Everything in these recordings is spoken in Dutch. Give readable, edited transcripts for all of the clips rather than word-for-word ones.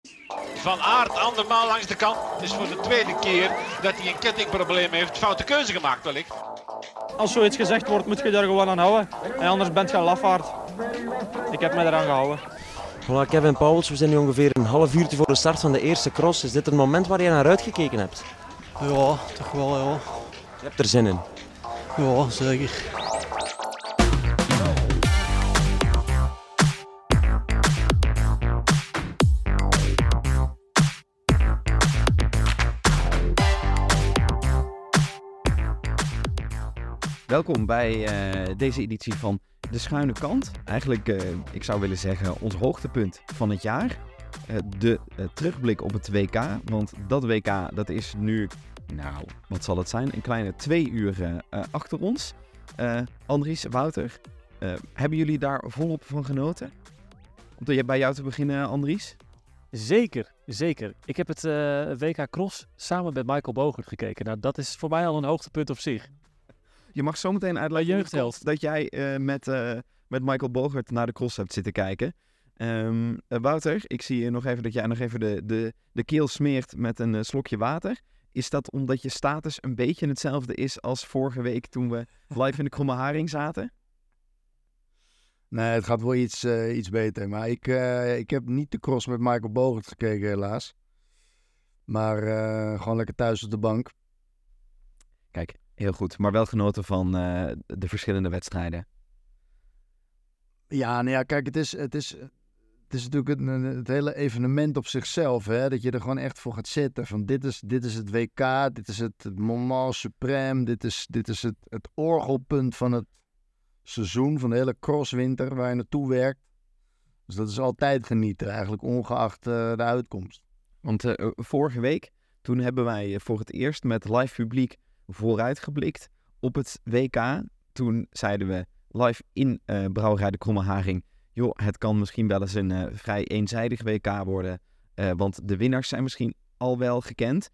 Van Aert andermaal langs de kant. Het is voor de tweede keer dat hij een kettingprobleem heeft. Foute keuze gemaakt wellicht. Als zoiets gezegd wordt, moet je er gewoon aan houden. En anders bent je een lafaard. Ik heb me eraan gehouden. Voilà, Kevin Pauwels, we zijn nu ongeveer een half uurtje voor de start van de eerste cross. Is dit het moment waar je naar uitgekeken hebt? Ja, toch wel, ja. Je hebt er zin in? Ja, zeker. Welkom bij deze editie van De Schuine Kant. Eigenlijk, ik zou willen zeggen, ons hoogtepunt van het jaar. De terugblik op het WK. Want dat WK, dat is nu, nou, wat zal het zijn? Een kleine 2 uur achter ons. Andries, Wouter, hebben jullie daar volop van genoten? Om bij jou te beginnen, Andries? Zeker, zeker. Ik heb het WK Cross samen met Michael Bogert gekeken. Nou, dat is voor mij al een hoogtepunt op zich. Je mag zo meteen uitleggen jeugdheld dat jij met Michael Bogert naar de cross hebt zitten kijken. Wouter, ik zie hier nog even dat jij nog even de keel smeert met een slokje water. Is dat omdat je status een beetje hetzelfde is als vorige week toen we live in de Kromme Haring zaten? Nee, het gaat wel iets beter. Maar ik heb niet de cross met Michael Bogert gekeken, helaas. Maar gewoon lekker thuis op de bank. Kijk, heel goed. Maar wel genoten van de verschillende wedstrijden. Ja, nou ja, kijk, het is natuurlijk het hele evenement op zichzelf. Hè? Dat je er gewoon echt voor gaat zitten. Van dit is het WK, dit is het moment suprême, dit is het orgelpunt van het seizoen, van de hele crosswinter waar je naartoe werkt. Dus dat is altijd genieten, eigenlijk ongeacht de uitkomst. Want vorige week, toen hebben wij voor het eerst met live publiek vooruitgeblikt op het WK. Toen zeiden we live in Brouwerij de Kromme Haring, joh, het kan misschien wel eens een vrij eenzijdig WK worden, want de winnaars zijn misschien al wel gekend.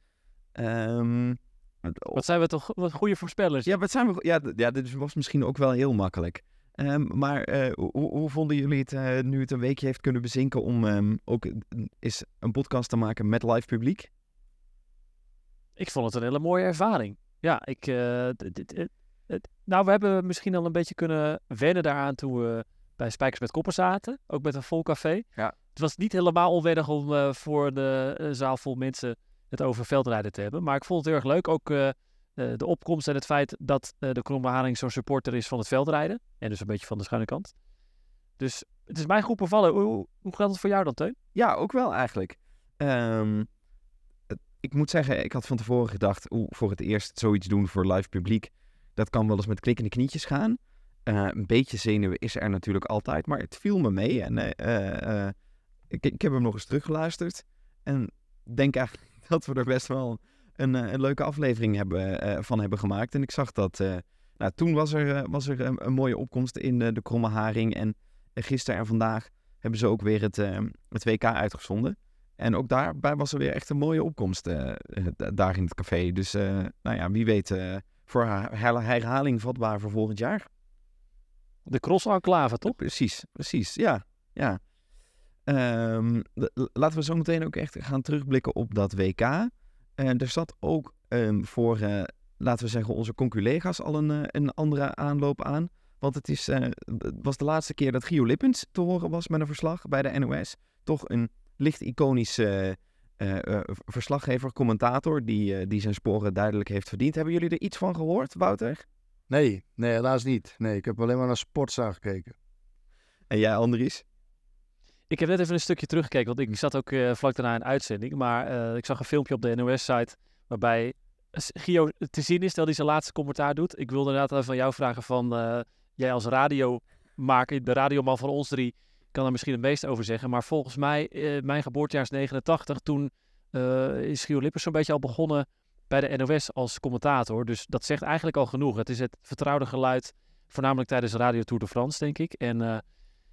Wat zijn we toch wat goede voorspellers? Ja, dit was misschien ook wel heel makkelijk. Maar hoe vonden jullie het nu het een weekje heeft kunnen bezinken om ook eens een podcast te maken met live publiek? Ik vond het een hele mooie ervaring. Ja, we hebben misschien al een beetje kunnen wennen daaraan toen we bij Spijkers met Koppen zaten. Ook met een vol café. Ja. Het was niet helemaal onwennig om voor de zaal vol mensen het over veldrijden te hebben. Maar ik vond het heel erg leuk. Ook de opkomst en het feit dat de Kromme Haring zo'n supporter is van het veldrijden. En dus een beetje van de schuine kant. Dus het is mij goed bevallen. Hoe gaat het voor jou dan, Teun? Ja, ook wel eigenlijk. Ik moet zeggen, ik had van tevoren gedacht, voor het eerst zoiets doen voor live publiek, dat kan wel eens met klikkende knietjes gaan. Een beetje zenuwen is er natuurlijk altijd, maar het viel me mee. En ik heb hem nog eens teruggeluisterd. En denk eigenlijk dat we er best wel een leuke aflevering van hebben gemaakt. En ik zag dat, toen was er een mooie opkomst in de Kromme Haring. En gisteren en vandaag hebben ze ook weer het WK uitgezonden. En ook daarbij was er weer echt een mooie opkomst daar in het café. Dus wie weet voor herhaling vatbaar voor volgend jaar. De cross-enclave, toch? Precies, ja. Laten we zo meteen ook echt gaan terugblikken op dat WK. Er zat ook voor, laten we zeggen, onze conculega's al een andere aanloop aan. Want het was de laatste keer dat Gio Lippens te horen was met een verslag bij de NOS. Toch een licht iconische verslaggever, commentator, die zijn sporen duidelijk heeft verdiend. Hebben jullie er iets van gehoord, Wouter? Nee, helaas niet. Nee, ik heb alleen maar naar Sportza gekeken. En jij, Andries? Ik heb net even een stukje teruggekeken, want ik zat ook vlak daarna in uitzending. Maar ik zag een filmpje op de NOS-site waarbij Gio te zien is dat hij zijn laatste commentaar doet. Ik wilde inderdaad even van jou vragen van, jij als radiomaker, de radioman van ons drie, kan er misschien het meeste over zeggen. Maar volgens mij, mijn geboortejaar is 89, toen is Gio Lippens zo'n beetje al begonnen bij de NOS als commentator. Dus dat zegt eigenlijk al genoeg. Het is het vertrouwde geluid, voornamelijk tijdens Radio Tour de France, denk ik. En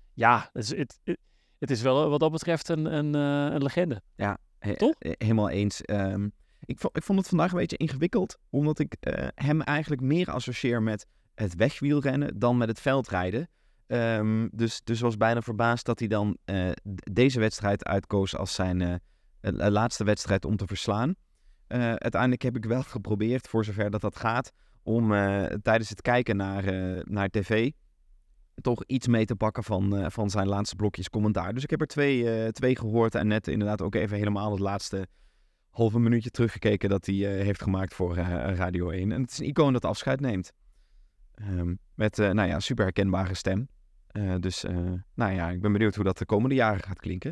het is wel wat dat betreft een legende. Ja, toch? Helemaal eens. Ik vond het vandaag een beetje ingewikkeld, omdat ik hem eigenlijk meer associeer met het wegwielrennen dan met het veldrijden. Dus was bijna verbaasd dat hij dan deze wedstrijd uitkoos als zijn laatste wedstrijd om te verslaan. Uiteindelijk heb ik wel geprobeerd, voor zover dat gaat, om tijdens het kijken naar tv toch iets mee te pakken van zijn laatste blokjes commentaar. Dus ik heb er twee gehoord en net inderdaad ook even helemaal het laatste halve minuutje teruggekeken dat hij heeft gemaakt voor Radio 1. En het is een icoon dat afscheid neemt. Met een super herkenbare stem. Ik ben benieuwd hoe dat de komende jaren gaat klinken.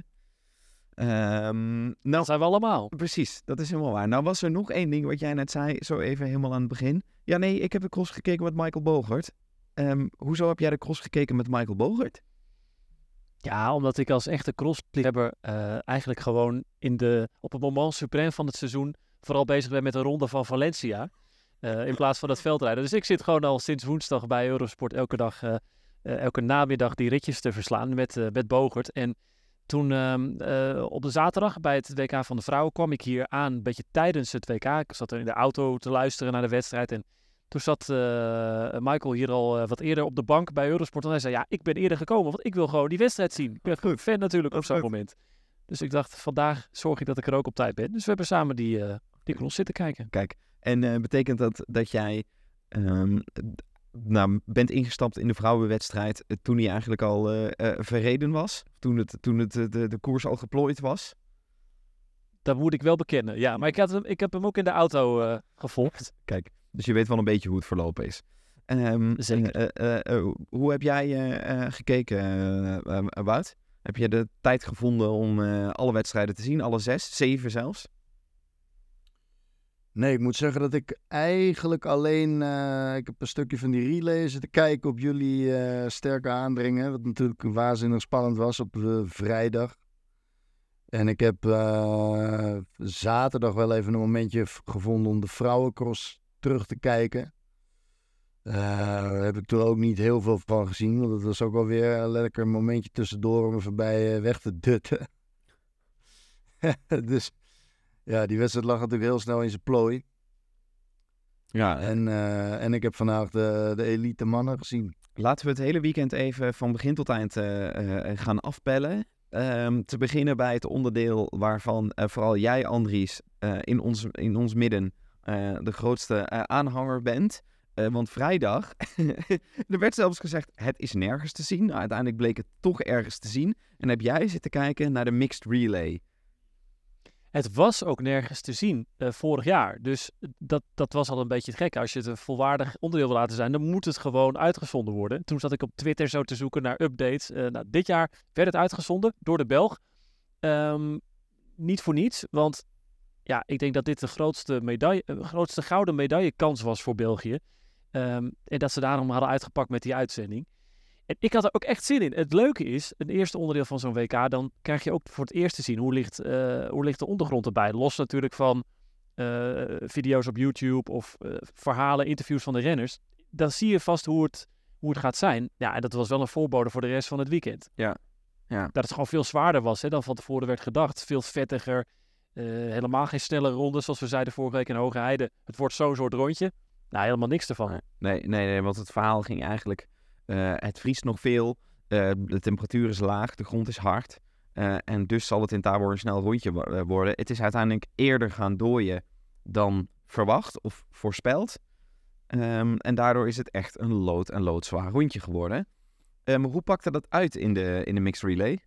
Dat zijn we allemaal. Precies, dat is helemaal waar. Nou was er nog één ding wat jij net zei, zo even helemaal aan het begin. Ja, nee, ik heb de cross gekeken met Michael Bogert. Hoezo heb jij de cross gekeken met Michael Bogert? Ja, omdat ik als echte crossliefhebber eigenlijk gewoon op het moment suprême van het seizoen vooral bezig ben met de ronde van Valencia. In plaats van het veldrijden. Dus ik zit gewoon al sinds woensdag bij Eurosport elke namiddag die ritjes te verslaan met Bogert. En toen op de zaterdag bij het WK van de vrouwen kwam ik hier aan, een beetje tijdens het WK. Ik zat er in de auto te luisteren naar de wedstrijd en toen zat Michael hier al wat eerder op de bank bij Eurosport. En hij zei, ja, ik ben eerder gekomen, want ik wil gewoon die wedstrijd zien. Ik ben goed fan natuurlijk op zo'n moment. Dus ik dacht, vandaag zorg ik dat ik er ook op tijd ben. Dus we hebben samen die cross zitten kijken. Kijk, en betekent dat jij bent ingestapt in de vrouwenwedstrijd toen hij eigenlijk al verreden was? Toen de koers al geplooid was? Dat moet ik wel bekennen, ja. Maar ik heb hem ook in de auto gevolgd. Kijk, dus je weet wel een beetje hoe het verlopen is. Zeker. Hoe heb jij gekeken, Wout? Heb je de tijd gevonden om alle wedstrijden te zien? Alle 6, 7 zelfs? Nee, ik moet zeggen dat ik eigenlijk alleen... ik heb een stukje van die relay zitten kijken op jullie sterke aandringen. Wat natuurlijk waanzinnig spannend was op vrijdag. En ik heb zaterdag wel even een momentje gevonden om de vrouwencross terug te kijken. Daar heb ik toen ook niet heel veel van gezien. Want het was ook alweer een lekker momentje tussendoor om er voorbij weg te dutten. Dus ja, die wedstrijd lag natuurlijk heel snel in zijn plooi. Ja. En ik heb vandaag de elite mannen gezien. Laten we het hele weekend even van begin tot eind gaan afpellen. Te beginnen bij het onderdeel waarvan vooral jij, Andries, in ons midden de grootste aanhanger bent. Want vrijdag, er werd zelfs gezegd, het is nergens te zien. Nou, uiteindelijk bleek het toch ergens te zien. En heb jij zitten kijken naar de mixed relay. Het was ook nergens te zien vorig jaar. Dus dat was al een beetje het gekke. Als je het een volwaardig onderdeel wil laten zijn, dan moet het gewoon uitgezonden worden. Toen zat ik op Twitter zo te zoeken naar updates. Dit jaar werd het uitgezonden door de Belg. Niet voor niets, want ja, ik denk dat dit de grootste gouden medaillekans was voor België. En dat ze daarom hadden uitgepakt met die uitzending. En ik had er ook echt zin in. Het leuke is, een eerste onderdeel van zo'n WK, dan krijg je ook voor het eerst te zien hoe ligt de ondergrond erbij. Los natuurlijk van video's op YouTube of verhalen, interviews van de renners. Dan zie je vast hoe het gaat zijn. Ja, en dat was wel een voorbode voor de rest van het weekend. Ja. Dat het gewoon veel zwaarder was dan van tevoren werd gedacht. Veel vettiger. Helemaal geen snelle ronde, zoals we zeiden vorige week in Hoge Heide. Het wordt zo'n soort rondje. Nou, helemaal niks ervan. Nee, want het verhaal ging eigenlijk... het vriest nog veel, de temperatuur is laag, de grond is hard. En dus zal het in Tabor een snel rondje worden. Het is uiteindelijk eerder gaan dooien dan verwacht of voorspeld. En daardoor is het echt een loodzwaar rondje geworden. Hoe pakte dat uit in de mixed relay?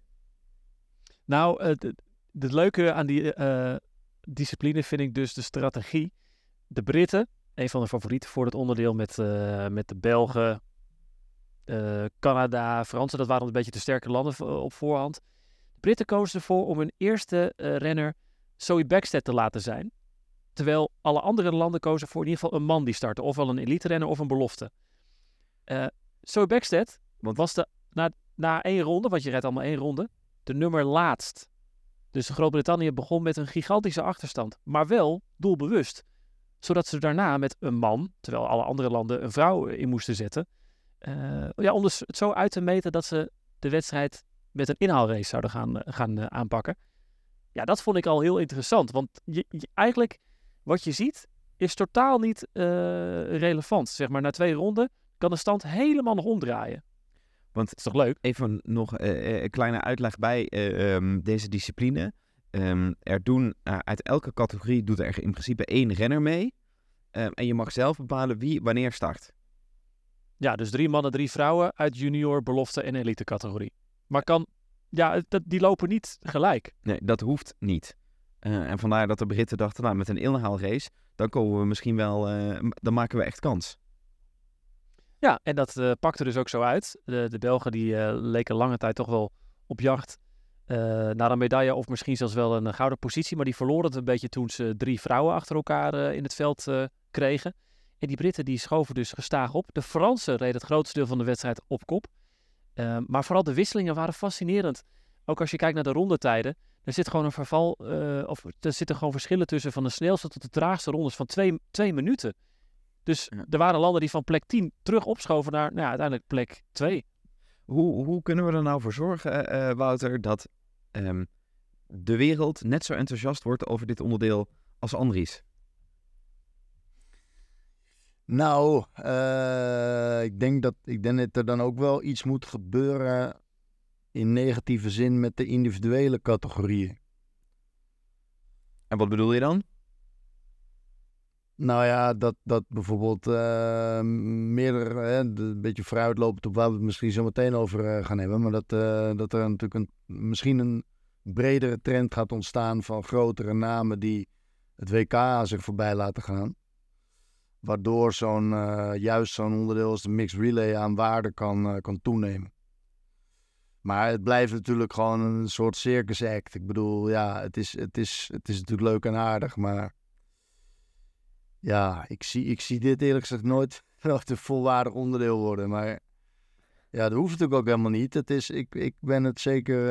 Nou, het leuke aan die discipline vind ik dus de strategie. De Britten, een van de favorieten voor het onderdeel met de Belgen, Canada, Fransen, dat waren een beetje de sterke landen op voorhand. De Britten kozen ervoor om hun eerste renner Zoe Bäckstedt te laten zijn. Terwijl alle andere landen kozen voor in ieder geval een man die startte. Ofwel een elite renner of een belofte. Zoe Bäckstedt was na 1 ronde, want je rijdt allemaal 1 ronde, de nummer laatst. Dus Groot-Brittannië begon met een gigantische achterstand. Maar wel doelbewust. Zodat ze daarna met een man, terwijl alle andere landen een vrouw in moesten zetten. Om dus het zo uit te meten dat ze de wedstrijd met een inhaalrace zouden gaan aanpakken. Ja, dat vond ik al heel interessant. Want eigenlijk wat je ziet is totaal niet relevant. Zeg maar, na 2 ronden kan de stand helemaal nog omdraaien. Dat is toch leuk? Even nog een kleine uitleg bij deze discipline. Uit elke categorie doet er in principe 1 renner mee. En je mag zelf bepalen wie wanneer start. Ja, dus 3 mannen, 3 vrouwen uit junior, belofte en elite categorie. Maar die lopen niet gelijk. Nee, dat hoeft niet. En vandaar dat de Britten dachten, nou, met een inhaalrace, dan komen we misschien wel, dan maken we echt kans. Ja, en dat pakte dus ook zo uit. De Belgen die leken lange tijd toch wel op jacht naar een medaille of misschien zelfs wel een gouden positie. Maar die verloren het een beetje toen ze 3 vrouwen achter elkaar in het veld kregen. En die Britten die schoven dus gestaag op. De Fransen reden het grootste deel van de wedstrijd op kop. Maar vooral de wisselingen waren fascinerend. Ook als je kijkt naar de rondetijden. Er zit gewoon een verval, of er zitten gewoon verschillen tussen van de snelste tot de traagste rondes van 2 minuten. Dus er waren landen die van plek 10 terug opschoven naar uiteindelijk plek 2. Hoe kunnen we er nou voor zorgen, Wouter, dat de wereld net zo enthousiast wordt over dit onderdeel als Andries? Nou, ik denk dat er dan ook wel iets moet gebeuren in negatieve zin met de individuele categorieën. En wat bedoel je dan? Nou ja, dat bijvoorbeeld meerdere, een beetje vooruitlopend op waar we het misschien zo meteen over gaan hebben. Maar dat er natuurlijk misschien een bredere trend gaat ontstaan van grotere namen die het WK aan zich voorbij laten gaan. Waardoor juist zo'n onderdeel als de mixed relay aan waarde kan toenemen. Maar het blijft natuurlijk gewoon een soort circus act. Ik bedoel, ja, het is natuurlijk leuk en aardig, maar ja, ik zie dit eerlijk gezegd nooit een volwaardig onderdeel worden. Maar ja, dat hoeft natuurlijk ook helemaal niet. Ik ben het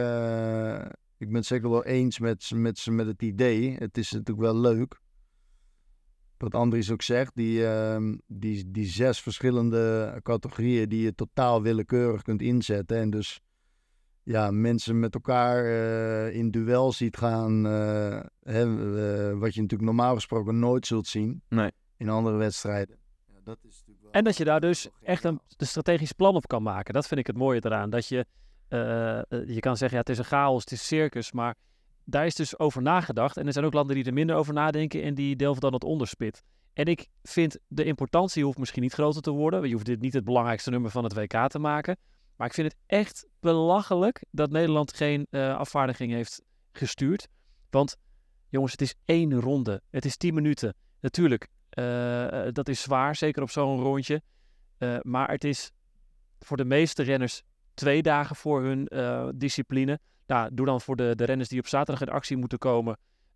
zeker wel eens met het idee. Het is natuurlijk wel leuk. Wat Andries ook zegt, die 6 verschillende categorieën die je totaal willekeurig kunt inzetten. En dus ja, mensen met elkaar in duel ziet gaan, wat je natuurlijk normaal gesproken nooit zult zien in andere wedstrijden. Ja, dat is natuurlijk wel... En dat je daar dus echt een strategisch plan op kan maken. Dat vind ik het mooie eraan. Dat je kan zeggen, ja, het is een chaos, het is circus, maar daar is dus over nagedacht. En er zijn ook landen die er minder over nadenken en die delven dan het onderspit. En ik vind de importantie hoeft misschien niet groter te worden. Je hoeft dit niet het belangrijkste nummer van het WK te maken. Maar ik vind het echt belachelijk dat Nederland geen afvaardiging heeft gestuurd. Want jongens, het is 1 ronde. Het is 10 minuten. Natuurlijk, dat is zwaar, zeker op zo'n rondje. Maar het is voor de meeste renners 2 dagen voor hun discipline. Nou, doe dan voor de renners die op zaterdag in actie moeten komen.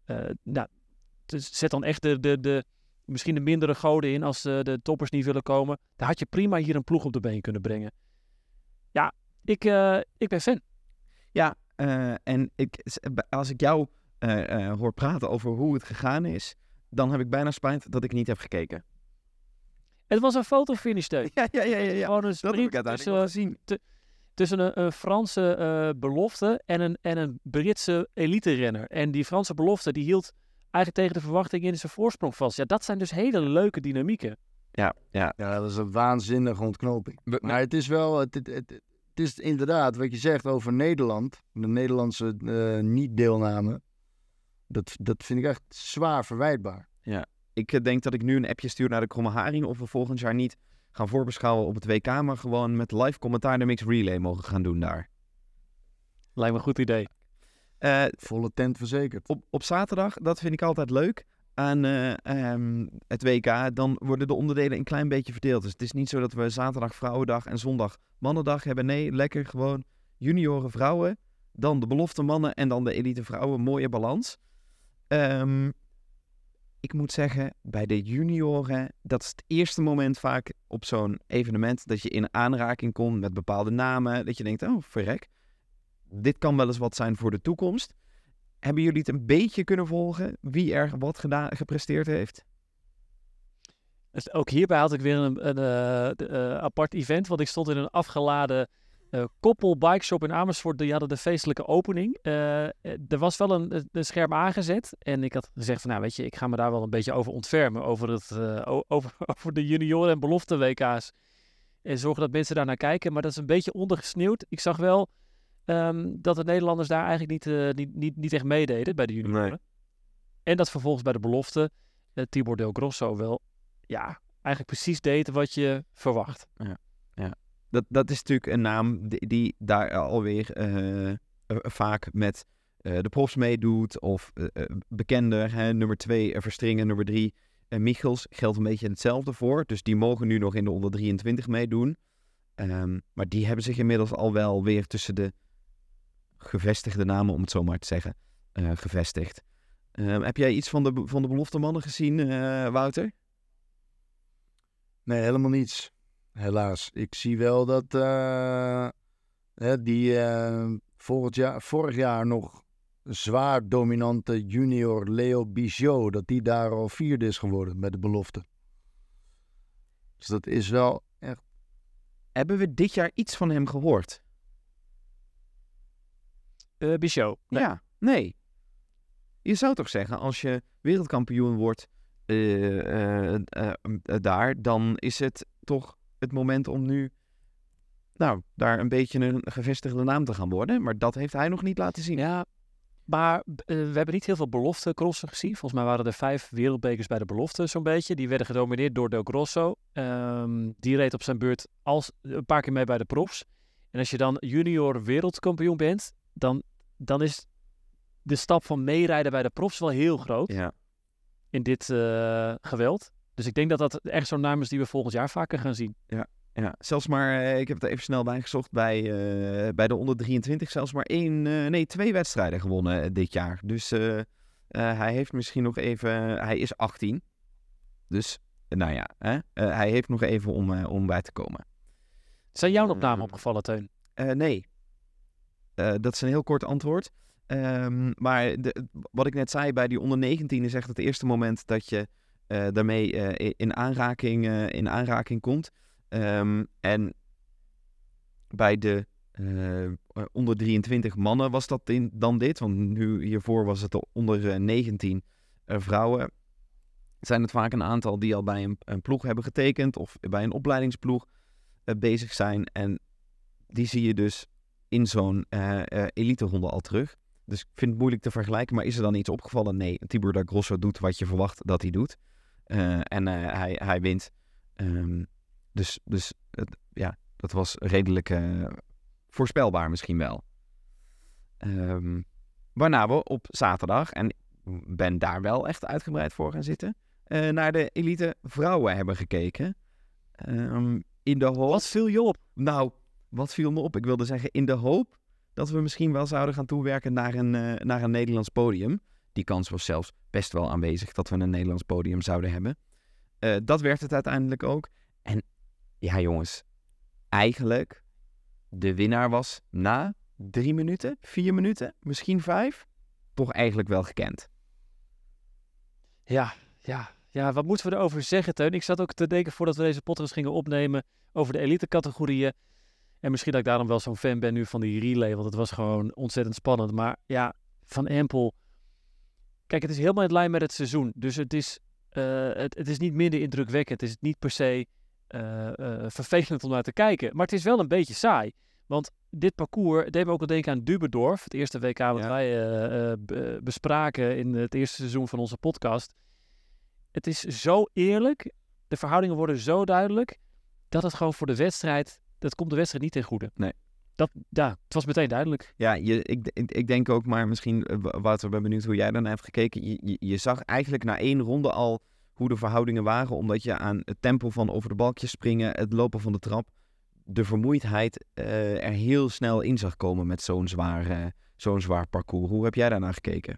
Zet dan echt misschien de mindere goden in als de toppers niet willen komen. Dan had je prima hier een ploeg op de been kunnen brengen. Ja, ik ben fan. Ja, en als ik jou hoor praten over hoe het gegaan is, dan heb ik bijna spijt dat ik niet heb gekeken. Het was een fotofinish, Teun. Ja. Gewoon een Dat heb ik uiteindelijk wel gezien. Tussen een Franse belofte en een Britse elite-renner. En die Franse belofte die hield eigenlijk tegen de verwachting in zijn voorsprong vast. Ja, dat zijn dus hele leuke dynamieken. Ja. Ja, dat is een waanzinnige ontknoping. Maar het is wel, het is inderdaad wat je zegt over Nederland, de Nederlandse niet-deelname. Dat vind ik echt zwaar verwijtbaar. Ja, ik denk dat ik nu een appje stuur naar de Kromme Haring of we volgend jaar niet gaan voorbeschouwen op het WK, maar gewoon met live commentaar de mixed relay mogen gaan doen daar. Lijkt me een goed idee. Volle tent verzekerd. Op zaterdag, dat vind ik altijd leuk, aan het WK, dan worden de onderdelen een klein beetje verdeeld. Dus het is niet zo dat we zaterdag vrouwendag en zondag mannendag hebben. Nee, lekker gewoon junioren vrouwen, dan de belofte mannen en dan de elite vrouwen. Mooie balans. Ik moet zeggen, bij de junioren, dat is het eerste moment vaak op zo'n evenement dat je in aanraking komt met bepaalde namen. Dat je denkt, oh verrek, dit kan wel eens wat zijn voor de toekomst. Hebben jullie het een beetje kunnen volgen wie er wat gepresteerd heeft? Dus ook hierbij had ik weer een apart event, want ik stond in een afgeladen koppel bikeshop in Amersfoort. Die hadden de feestelijke opening. Er was wel een scherm aangezet en ik had gezegd van, nou weet je, ik ga me daar wel een beetje over ontfermen, over de junioren en belofte WK's. En zorgen dat mensen daarnaar kijken. Maar dat is een beetje ondergesneeuwd. Ik zag wel dat de Nederlanders daar eigenlijk niet echt meededen bij de junioren. Nee. En dat vervolgens bij de belofte Tibor Del Grosso wel eigenlijk precies deed wat je verwacht. Dat is natuurlijk een naam die daar alweer vaak met de profs meedoet. Of bekender, nummer 2 Verstringen, nummer 3 Michels. Geldt een beetje hetzelfde voor. Dus die mogen nu nog in de onder 23 meedoen. Maar die hebben zich inmiddels al wel weer tussen de gevestigde namen, om het zo maar te zeggen, gevestigd. Heb jij iets van de belofte mannen gezien, Wouter? Nee, helemaal niets. Helaas. Ik zie wel dat die vorig jaar nog zwaar dominante junior Leo Bijot, dat die daar al 4e is geworden met de belofte. Dus dat is wel echt... Hebben we dit jaar iets van hem gehoord? Bijot. Nee. Ja, nee. Je zou toch zeggen, als je wereldkampioen wordt daar, dan is het toch het moment om nu daar een beetje een gevestigde naam te gaan worden. Maar dat heeft hij nog niet laten zien. Ja, maar we hebben niet heel veel belofte crossen gezien. Volgens mij waren er 5 wereldbekers bij de belofte zo'n beetje. Die werden gedomineerd door Del Grosso. Die reed op zijn beurt een paar keer mee bij de profs. En als je dan junior wereldkampioen bent, dan is de stap van meerijden bij de profs wel heel groot. Ja. In dit geweld. Dus ik denk dat dat echt zo'n naam is die we volgend jaar vaker gaan zien. Ja, zelfs maar, ik heb het er even snel bijgezocht, bij de onder 23 zelfs maar 2 wedstrijden gewonnen dit jaar. Dus hij heeft misschien nog even, hij is 18. Dus, hij heeft nog even om bij te komen. Zijn jou nog namen opgevallen, Teun? Nee. Dat is een heel kort antwoord. Maar wat ik net zei, bij die onder 19 is echt het eerste moment dat je daarmee in aanraking komt. En bij de onder 23 mannen was dat dan dit. Want hiervoor was het de onder 19 vrouwen. Zijn het vaak een aantal die al bij een ploeg hebben getekend. Of bij een opleidingsploeg bezig zijn. En die zie je dus in zo'n eliteronde al terug. Dus ik vind het moeilijk te vergelijken. Maar is er dan iets opgevallen? Nee, Tibor Del Grosso doet wat je verwacht dat hij doet. En hij wint. Dus dat was redelijk voorspelbaar misschien wel. Waarna we op zaterdag, en ik ben daar wel echt uitgebreid voor gaan zitten, naar de elite vrouwen hebben gekeken. In de hoop... Wat viel je op? Nou, wat viel me op? Ik wilde zeggen in de hoop dat we misschien wel zouden gaan toewerken naar een Nederlands podium. Die kans was zelfs best wel aanwezig dat we een Nederlands podium zouden hebben. Dat werd het uiteindelijk ook. En ja, jongens, eigenlijk de winnaar was na 3 minuten, 4 minuten, misschien 5, toch eigenlijk wel gekend. Ja, wat moeten we erover zeggen, Teun? Ik zat ook te denken voordat we deze podcast gingen opnemen over de elite-categorieën. En misschien dat ik daarom wel zo'n fan ben nu van die relay, want het was gewoon ontzettend spannend. Maar ja, Van Empel, kijk, het is helemaal in lijn met het seizoen. Dus het is niet minder indrukwekkend. Het is niet per se vervelend om naar te kijken. Maar het is wel een beetje saai. Want dit parcours deed me ook al denken aan Dubendorf. Het eerste WK wat wij bespraken in het eerste seizoen van onze podcast. Het is zo eerlijk. De verhoudingen worden zo duidelijk. Dat het gewoon voor de wedstrijd... Dat komt de wedstrijd niet ten goede. Nee. Het was meteen duidelijk. Ja, ik denk ook, maar misschien, Wouter, ben benieuwd hoe jij daarna hebt gekeken. Je zag eigenlijk na 1 ronde al hoe de verhoudingen waren. Omdat je aan het tempo van over de balkjes springen, het lopen van de trap, de vermoeidheid er heel snel in zag komen met zo'n zwaar parcours. Hoe heb jij daarnaar gekeken?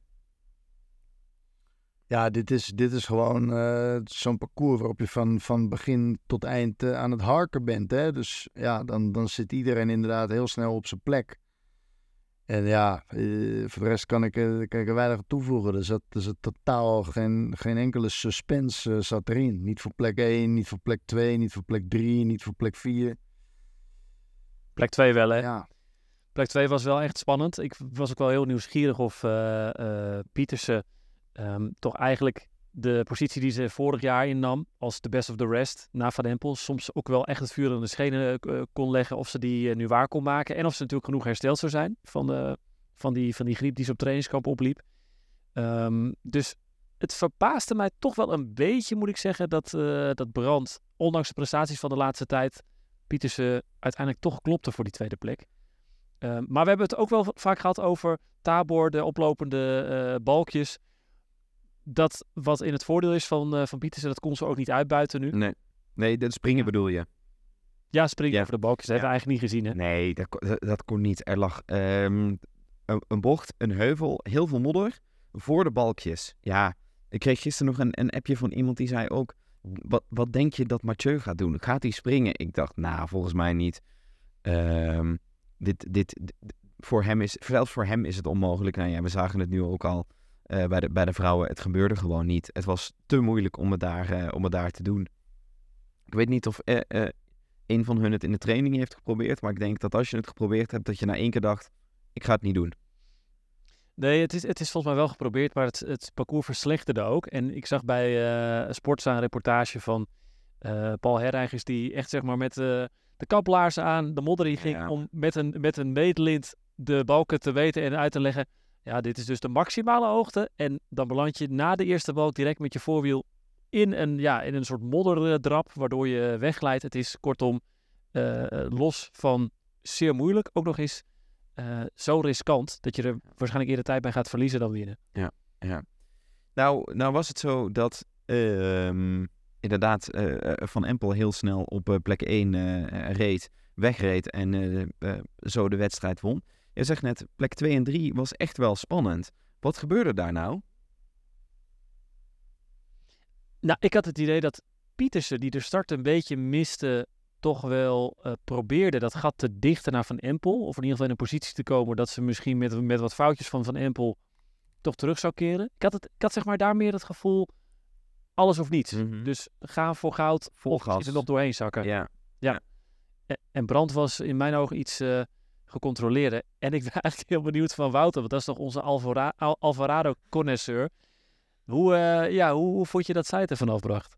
Ja, dit is gewoon zo'n parcours waarop je van begin tot eind aan het harken bent. Hè? Dus ja, dan zit iedereen inderdaad heel snel op zijn plek. En ja, voor de rest kan ik er weinig aan toevoegen. Er zat totaal geen enkele suspense zat erin. Niet voor plek 1, niet voor plek 2, niet voor plek 3, niet voor plek 4. Plek 2 wel, hè? Ja. Plek 2 was wel echt spannend. Ik was ook wel heel nieuwsgierig of Pietersen toch eigenlijk de positie die ze vorig jaar innam als de best of the rest na Van Empel soms ook wel echt het vuur in de schenen kon leggen of ze die nu waar kon maken. En of ze natuurlijk genoeg hersteld zou zijn van die griep die ze op trainingskamp opliep. Dus het verbaasde mij toch wel een beetje, moet ik zeggen, dat Brandt, ondanks de prestaties van de laatste tijd, Pietersen uiteindelijk toch klopte voor die tweede plek. Maar we hebben het ook wel vaak gehad over Tabor, de oplopende balkjes. Dat wat in het voordeel is van Pietersen, dat kon ze ook niet uitbuiten nu. Nee, dat springen bedoel je? Ja, springen over de balkjes. Dat hebben we eigenlijk niet gezien, hè? Nee, dat kon niet. Er lag een bocht, een heuvel, heel veel modder voor de balkjes. Ja, ik kreeg gisteren nog een appje van iemand die zei ook, wat denk je dat Mathieu gaat doen? Gaat hij springen? Ik dacht, volgens mij niet. Zelfs voor hem is het onmogelijk. Nou ja, we zagen het nu ook al bij de vrouwen. Het gebeurde gewoon niet. Het was te moeilijk om het daar te doen. Ik weet niet of een van hun het in de training heeft geprobeerd. Maar ik denk dat als je het geprobeerd hebt, dat je na 1 keer dacht, ik ga het niet doen. Nee, het is volgens mij wel geprobeerd, maar het parcours verslechterde ook. En ik zag bij Sportza een reportage van Paul Herreigers, die echt zeg maar met de kaplaarzen aan de modder in ging om met een meetlint de balken te weten en uit te leggen. Ja, dit is dus de maximale hoogte. En dan beland je na de eerste balk direct met je voorwiel in een soort modderdrap, waardoor je wegglijdt. Het is kortom los van zeer moeilijk. Ook nog eens zo riskant dat je er waarschijnlijk eerder tijd bij gaat verliezen dan winnen. Ja. Nou was het zo dat inderdaad Van Empel heel snel op plek 1 wegreed en zo de wedstrijd won. Je zegt net, plek 2 en 3 was echt wel spannend. Wat gebeurde daar nou? Nou, ik had het idee dat Pietersen, die de start een beetje miste, toch wel probeerde dat gat te dichten naar Van Empel. Of in ieder geval in een positie te komen dat ze misschien met wat foutjes van Empel toch terug zou keren. Ik had zeg maar daar meer het gevoel, alles of niets. Mm-hmm. Dus ga voor goud of gas. er nog doorheen zakken. Ja. En Brandt was in mijn ogen iets gecontroleerder. En ik ben eigenlijk heel benieuwd van Wouter, want dat is toch onze Alvarado-connoisseur. Hoe vond je dat zij het ervan afbracht?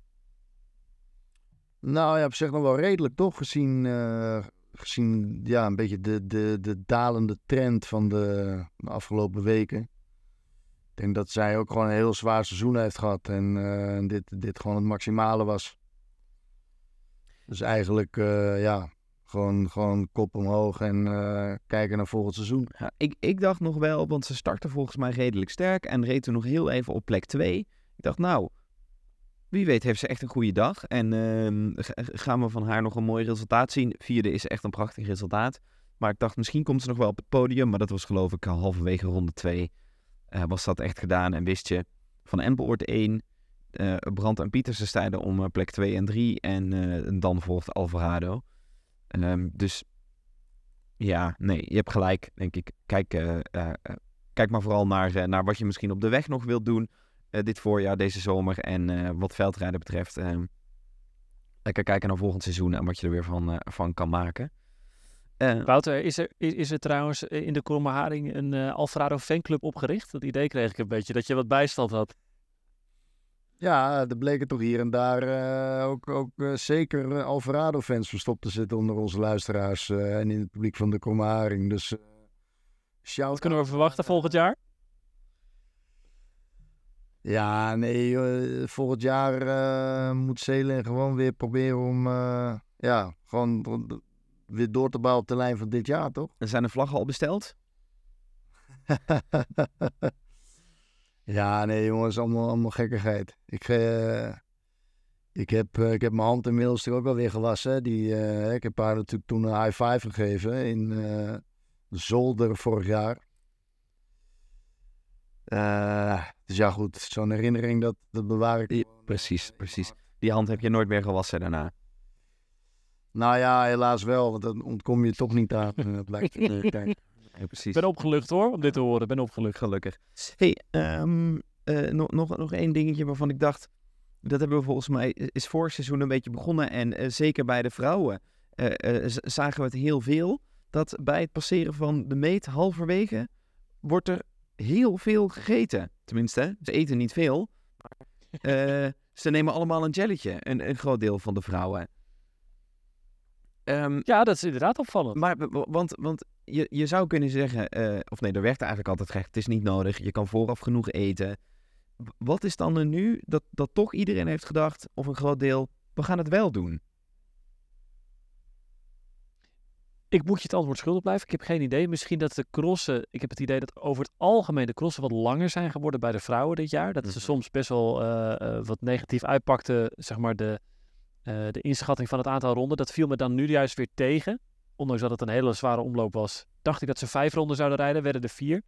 Nou ja, op zich nog wel redelijk toch, gezien een beetje de dalende trend van de afgelopen weken. Ik denk dat zij ook gewoon een heel zwaar seizoen heeft gehad en dit gewoon het maximale was. Dus eigenlijk, gewoon kop omhoog en kijken naar volgend seizoen. Ja, ik dacht nog wel, want ze startte volgens mij redelijk sterk en reed toen nog heel even op plek 2. Ik dacht, wie weet heeft ze echt een goede dag. En gaan we van haar nog een mooi resultaat zien. 4e is echt een prachtig resultaat. Maar ik dacht, misschien komt ze nog wel op het podium. Maar dat was geloof ik halverwege ronde 2. Was dat echt gedaan. En wist je, Van Empel wordt 1. Brandt en Pietersen strijden om plek 2 en 3. En dan volgt Alvarado. Dus ja, nee, je hebt gelijk, denk ik. Kijk maar vooral naar wat je misschien op de weg nog wilt doen. Dit voorjaar, deze zomer. En wat veldrijden betreft, lekker kijken naar volgend seizoen en wat je er weer van kan maken. Wouter, is er trouwens in de Kromme Haring een Alvarado fanclub opgericht? Dat idee kreeg ik een beetje, dat je wat bijstand had. Ja, er bleken toch hier en daar ook zeker Alvarado-fans verstopt te zitten onder onze luisteraars en in het publiek van de Kromme Haring. Dus wat kunnen we verwachten volgend jaar? Ja, nee, volgend jaar moet Zeeland gewoon weer proberen om gewoon weer door te bouwen op de lijn van dit jaar, toch? Zijn de vlaggen al besteld? Ja, nee jongens, allemaal gekkigheid. Ik heb mijn hand inmiddels er ook alweer gewassen. Ik heb haar natuurlijk toen een high five gegeven in Zolder vorig jaar. Dus ja goed, zo'n herinnering dat bewaar ik. Precies. Die hand heb je nooit meer gewassen daarna. Nou ja, helaas wel, want dan ontkom je toch niet aan. Blijkt ja, precies. Ik ben opgelucht hoor, om dit te horen. Ben opgelucht. Gelukkig. Hey, nog één dingetje waarvan ik dacht, dat hebben we volgens mij, is vorig seizoen een beetje begonnen. En zeker bij de vrouwen zagen we het heel veel. Dat bij het passeren van de meet halverwege wordt er heel veel gegeten. Tenminste, ze eten niet veel. Maar Ze nemen allemaal een jelletje, een groot deel van de vrouwen. Ja, dat is inderdaad opvallend. Maar, want je zou kunnen zeggen, of nee, er werd eigenlijk altijd gezegd, het is niet nodig, je kan vooraf genoeg eten. Wat is dan er nu dat toch iedereen heeft gedacht, of een groot deel, we gaan het wel doen? Ik moet je het antwoord schuldig blijven. Ik heb geen idee. Misschien dat de crossen... Ik heb het idee dat over het algemeen de crossen wat langer zijn geworden bij de vrouwen dit jaar. Dat ze soms best wel wat negatief uitpakten, zeg maar, de inschatting van het aantal ronden. Dat viel me dan nu juist weer tegen. Ondanks dat het een hele zware omloop was, dacht ik dat ze 5 ronden zouden rijden. Werden er 4.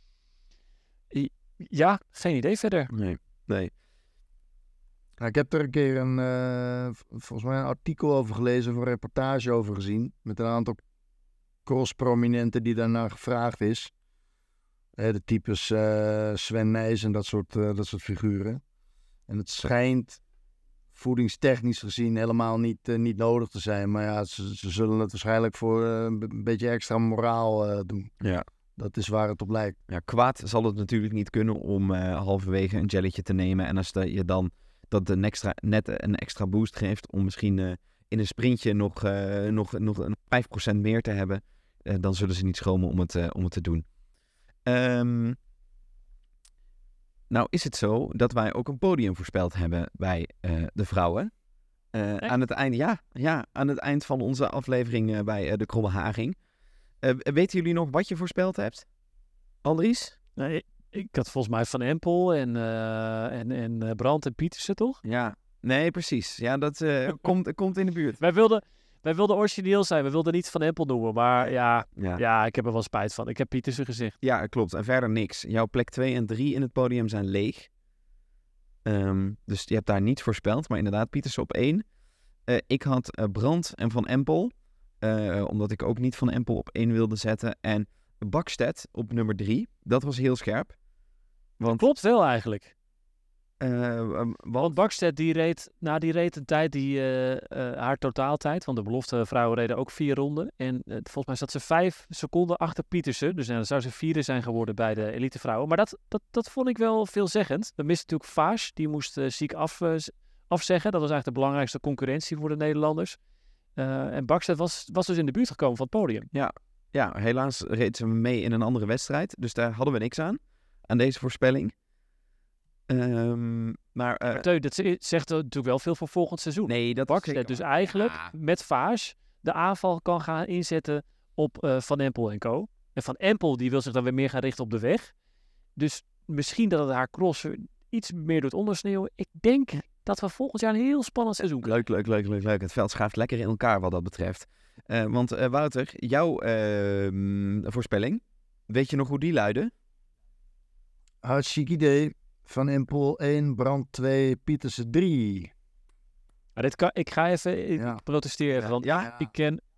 Ja, geen idee verder. Nee. Nou, ik heb er een keer volgens mij een artikel over gelezen, of een reportage over gezien. Met een aantal cross-prominenten die daarna gevraagd is. De types Sven Nys en dat soort figuren. En het schijnt voedingstechnisch gezien helemaal niet nodig te zijn. Maar ja, ze zullen het waarschijnlijk voor een beetje extra moraal doen. Ja. Dat is waar het op lijkt. Ja, kwaad zal het natuurlijk niet kunnen om halverwege een jelletje te nemen. En als je dan dat net een extra boost geeft om misschien in een sprintje nog een 5% meer te hebben, dan zullen ze niet schromen om het te doen. Nou is het zo dat wij ook een podium voorspeld hebben bij de vrouwen. Aan het eind van onze aflevering bij de Kromme Haging. Weten jullie nog wat je voorspeld hebt? Andries? Nee, ik had volgens mij Van Empel en Brandt en Pietersen, toch? Ja, nee, precies. Ja, dat komt in de buurt. Wij wilden origineel zijn. We wilden niet Van Empel noemen. Maar ja, ik heb er wel spijt van. Ik heb Pietersen gezegd. Ja, klopt. En verder niks. Jouw plek 2 en 3 in het podium zijn leeg. Dus je hebt daar niets voorspeld. Maar inderdaad, Pietersen op 1. Ik had Brandt en Van Empel. Omdat ik ook niet Van Empel op 1 wilde zetten. En Bakstedt op nummer 3. Dat was heel scherp. Want, klopt wel eigenlijk. Want Bakstedt die reed een tijd haar totaaltijd. Want de belofte vrouwen reden ook 4 ronden. En volgens mij zat ze 5 seconden achter Pietersen. Dus dan zou ze 4e zijn geworden bij de elite vrouwen. Maar dat vond ik wel veelzeggend. We misten natuurlijk Vaas. Die moest ziek afzeggen. Dat was eigenlijk de belangrijkste concurrentie voor de Nederlanders. En Bakstedt was dus in de buurt gekomen van het podium. Ja, helaas reed ze mee in een andere wedstrijd. Dus daar hadden we niks aan deze voorspelling. Maar Teun, dat zegt natuurlijk wel veel voor volgend seizoen. Nee, dat Bakstedt dus eigenlijk met Vaas de aanval kan gaan inzetten op Van Empel en co. En Van Empel die wil zich dan weer meer gaan richten op de weg. Dus misschien dat het haar cross iets meer doet ondersneeuwen. Ik denk dat we volgend jaar een heel spannend seizoen krijgen. Leuk. Het veld schuift lekker in elkaar wat dat betreft. Want Wouter, jouw voorspelling, weet je nog hoe die luidde? Hartstikke idee. Van Empel 1, Brandt 2, Pietersen 3. Ik ga even protesteren even, want ik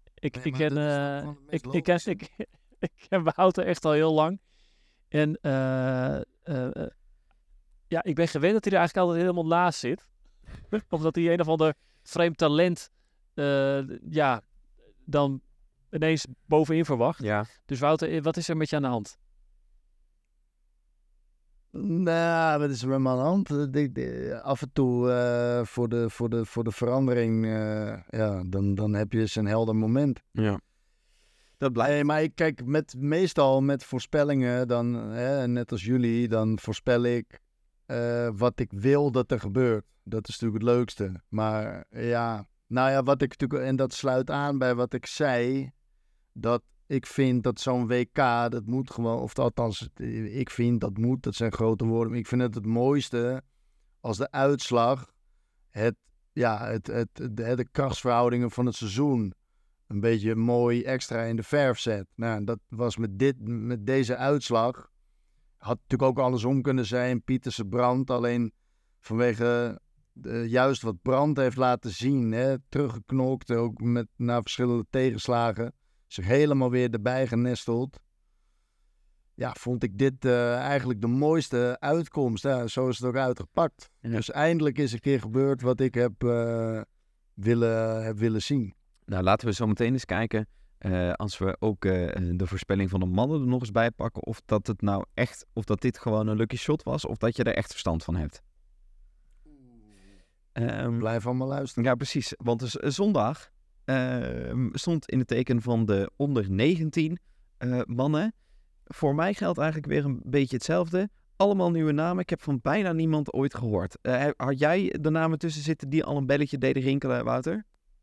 ken Wouter echt al heel lang. En ik ben gewend dat hij er eigenlijk altijd helemaal naast zit. Omdat hij een of ander vreemd talent dan ineens bovenin verwacht. Ja. Dus Wouter, wat is er met je aan de hand? Nou, wat is er met me aan de hand? Af en toe voor de verandering, dan heb je eens een helder moment. Ja. Dat blijft. Nee, maar ik kijk meestal met voorspellingen, dan, net als jullie, dan voorspel ik wat ik wil dat er gebeurt. Dat is natuurlijk het leukste. Maar wat ik natuurlijk, en dat sluit aan bij wat ik zei, dat ik vind dat zo'n WK, dat moet gewoon, of althans, ik vind dat moet, dat zijn grote woorden, maar ik vind het mooiste als de uitslag de krachtsverhoudingen van het seizoen een beetje mooi extra in de verf zet. Nou, dat was met deze uitslag, had natuurlijk ook andersom kunnen zijn, Pietersen Brandt, alleen vanwege juist wat Brandt heeft laten zien, teruggeknokt, ook na verschillende tegenslagen, zich helemaal weer erbij genesteld. Ja, vond ik dit eigenlijk de mooiste uitkomst. Ja, zo is het ook uitgepakt. Ja. Dus eindelijk is een keer gebeurd wat ik heb willen zien. Nou, laten we zo meteen eens kijken, als we ook de voorspelling van de mannen er nog eens bij pakken, of dat dit gewoon een lucky shot was, of dat je er echt verstand van hebt. Blijf allemaal luisteren. Ja, precies. Want dus zondag stond in het teken van de onder 19 mannen. Voor mij geldt eigenlijk weer een beetje hetzelfde. Allemaal nieuwe namen. Ik heb van bijna niemand ooit gehoord. Had jij de namen tussen zitten die al een belletje deden rinkelen, Wouter?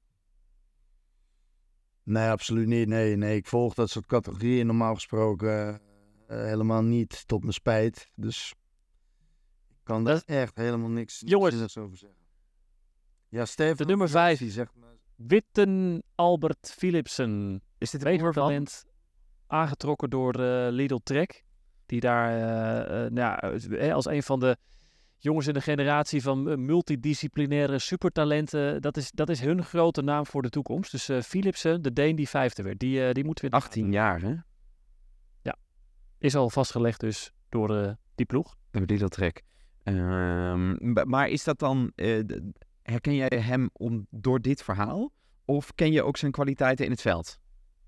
Nee, absoluut niet. Nee, ik volg dat soort categorieën normaal gesproken helemaal niet, tot mijn spijt. Dus ik kan daar echt helemaal niks zinnigs over zeggen. Ja, Steven. De nummer 5. Zeg maar. Witten Albert Philipsen. Is dit Weet talent aangetrokken door Lidl Trek. Die daar als een van de jongens in de generatie van multidisciplinaire supertalenten. Dat is hun grote naam voor de toekomst. Dus Philipsen, de Deen die 5e werd. Die moeten we 18 jaar, hè? Ja. Is al vastgelegd dus door die ploeg. Door Lidl Trek. Maar is dat dan... herken jij hem door dit verhaal? Of ken je ook zijn kwaliteiten in het veld?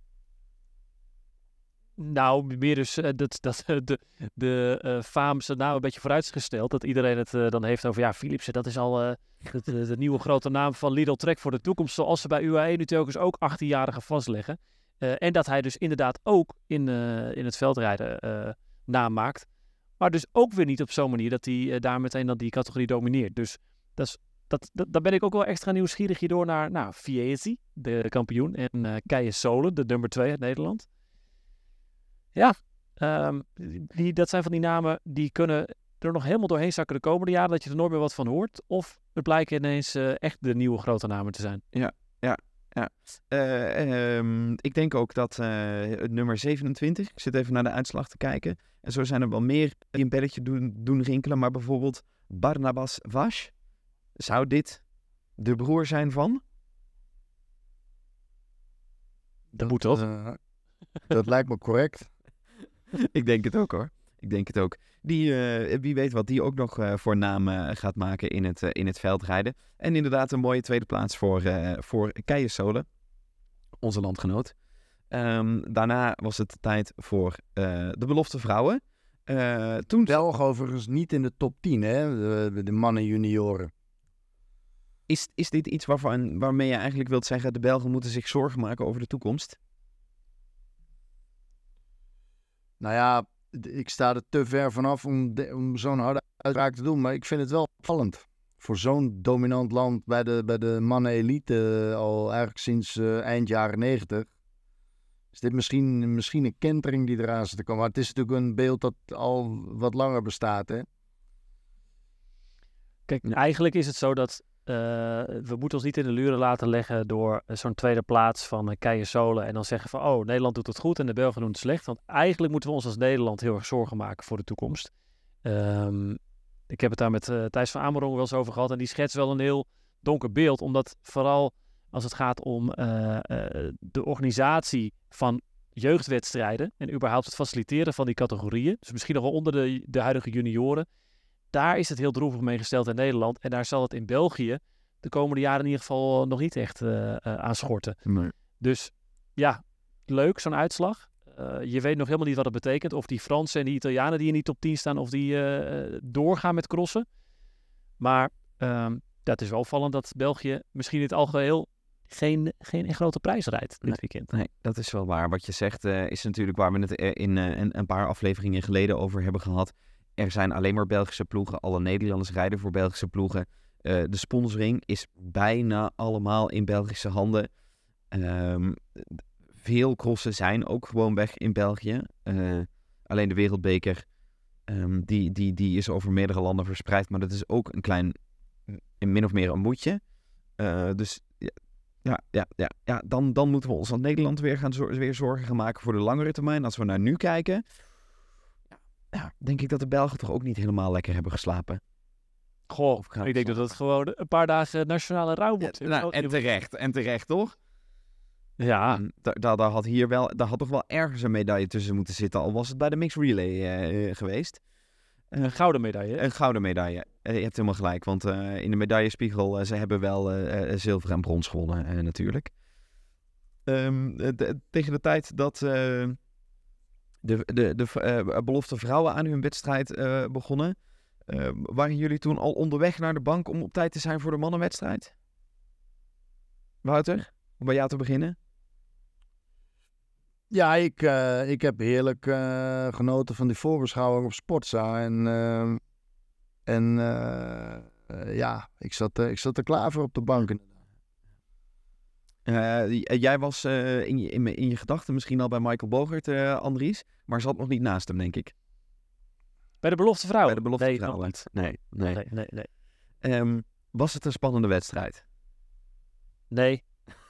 Nou, meer dus de faam zijn naam een beetje vooruit is gesteld. Dat iedereen het dan heeft over, ja, Philipsen, dat is al de nieuwe grote naam van Lidl Trek voor de toekomst. Zoals ze bij UAE nu telkens ook 18-jarigen vastleggen. En dat hij dus inderdaad ook in het veldrijden naam maakt. Maar dus ook weer niet op zo'n manier dat hij daar meteen dan die categorie domineert. Dus daar ben ik ook wel extra nieuwsgierig hierdoor naar Viesi, de kampioen. En Keijer Solen, de nummer 2 uit Nederland. Ja, dat zijn van die namen die kunnen er nog helemaal doorheen zakken de komende jaren, dat je er nooit meer wat van hoort. Of het blijken ineens echt de nieuwe grote namen te zijn. Ja. Ik denk ook dat het nummer 27, ik zit even naar de uitslag te kijken. En zo zijn er wel meer die een belletje doen rinkelen. Maar bijvoorbeeld Barnabas Vash. Zou dit de broer zijn van? Dat moet toch? Dat lijkt me correct. Ik denk het ook, hoor. Ik denk het ook. Die, wie weet wat die ook nog voor naam gaat maken in het veldrijden. En inderdaad een mooie tweede plaats voor Keijer Solen, onze landgenoot. Daarna was het tijd voor de belofte vrouwen. Toen... Belg overigens niet in de top 10, hè? De mannen junioren. Is dit iets waarmee je eigenlijk wilt zeggen, de Belgen moeten zich zorgen maken over de toekomst? Nou ja, ik sta er te ver vanaf om zo'n harde uitspraak te doen. Maar ik vind het wel opvallend. Voor zo'n dominant land bij de mannen-elite al eigenlijk sinds eind jaren 90. Is dit misschien een kentering die eraan zit te komen. Maar het is natuurlijk een beeld dat al wat langer bestaat, hè? Kijk, eigenlijk is het zo dat we moeten ons niet in de luren laten leggen door zo'n tweede plaats van Keijer Solen en dan zeggen van, oh, Nederland doet het goed en de Belgen doen het slecht. Want eigenlijk moeten we ons als Nederland heel erg zorgen maken voor de toekomst. Ik heb het daar met Thijs van Amerongen wel eens over gehad en die schetst wel een heel donker beeld, omdat vooral als het gaat om de organisatie van jeugdwedstrijden en überhaupt het faciliteren van die categorieën, dus misschien nog wel onder de huidige junioren, daar is het heel droevig mee gesteld in Nederland. En daar zal het in België de komende jaren in ieder geval nog niet echt aan schorten. Nee. Dus ja, leuk zo'n uitslag. Je weet nog helemaal niet wat het betekent. Of die Fransen en die Italianen die in die top 10 staan, of die doorgaan met crossen. Maar het is wel opvallend dat België misschien in het algeheel geen grote prijs rijdt dit weekend. Nee, dat is wel waar. Wat je zegt is natuurlijk waar we het in een paar afleveringen geleden over hebben gehad. Er zijn alleen maar Belgische ploegen. Alle Nederlanders rijden voor Belgische ploegen. De sponsoring is bijna allemaal in Belgische handen. Veel crossen zijn ook gewoon weg in België. Alleen de Wereldbeker, die is over meerdere landen verspreid. Maar dat is ook een klein, min of meer een moedje. Dus dan moeten we ons als Nederland weer zorgen gaan maken voor de langere termijn. Als we naar nu kijken, denk ik dat de Belgen toch ook niet helemaal lekker hebben geslapen. Goh, ik denk dat het gewoon een paar dagen nationale rouw wordt. En terecht, toch? Ja. Daar had toch wel ergens een medaille tussen moeten zitten, al was het bij de mixed relay geweest. Een gouden medaille. Een gouden medaille. Je hebt helemaal gelijk, want in de medaillespiegel, ze hebben wel zilver en brons gewonnen natuurlijk. Tegen de tijd dat de belofte vrouwen aan hun wedstrijd begonnen, waren jullie toen al onderweg naar de bank om op tijd te zijn voor de mannenwedstrijd? Wouter, om bij jou te beginnen. Ja, ik heb heerlijk genoten van die voorbeschouwing op Sportza. Ik zat er klaar voor op de bank. Jij was in je gedachten misschien al bij Michael Bogert, Andries, maar zat nog niet naast hem, denk ik. Bij de belofte vrouwen? Bij de belofte Nee, vrouwen. nog niet. Nee. Was het een spannende wedstrijd? Nee.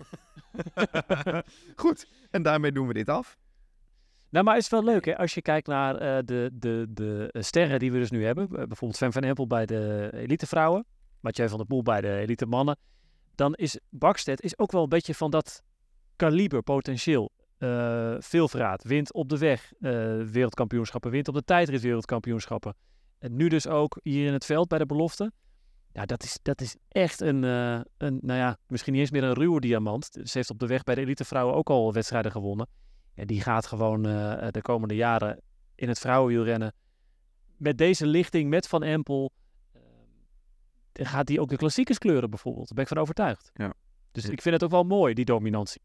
Goed, en daarmee doen we dit af. Nou, maar het is wel leuk, hè? Als je kijkt naar de sterren die we dus nu hebben. Bijvoorbeeld Sven van Empel bij de elite vrouwen. Mathieu van der Poel bij de elite mannen. Dan is Bakstedt ook wel een beetje van dat kaliber, potentieel. Veel verraad. Wint op de weg wereldkampioenschappen. Wint op de tijdrit wereldkampioenschappen. En nu dus ook hier in het veld bij de belofte. Ja, dat is echt misschien niet eens meer een ruwe diamant. Ze heeft op de weg bij de elite vrouwen ook al wedstrijden gewonnen. Ja, die gaat gewoon de komende jaren in het vrouwenwielrennen met deze lichting, met Van Empel, gaat die ook de klassiekers kleuren bijvoorbeeld. Daar ben ik van overtuigd. Ja. Dus ik vind het ook wel mooi, die dominantie.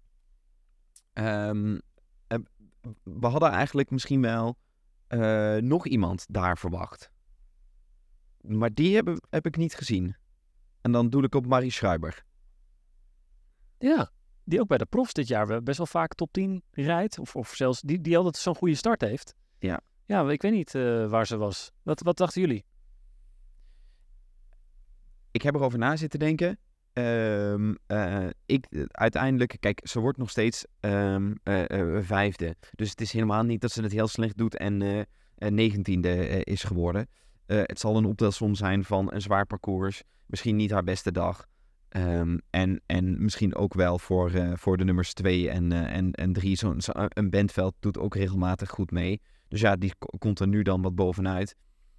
We hadden eigenlijk misschien wel nog iemand daar verwacht. Maar die heb ik niet gezien. En dan doe ik op Marie Schreiber. Ja, die ook bij de profs dit jaar best wel vaak top 10 rijdt. Of zelfs die altijd zo'n goede start heeft. Ja. Ja, ik weet niet waar ze was. Wat dachten jullie? Ik heb erover na zitten denken. Uiteindelijk, kijk, ze wordt nog steeds vijfde. Dus het is helemaal niet dat ze het heel slecht doet en 19e is geworden. Het zal een optelsom zijn van een zwaar parcours. Misschien niet haar beste dag. En misschien ook wel voor de nummers 2 en 3. Een Bentveld doet ook regelmatig goed mee. Dus ja, die komt er nu dan wat bovenuit.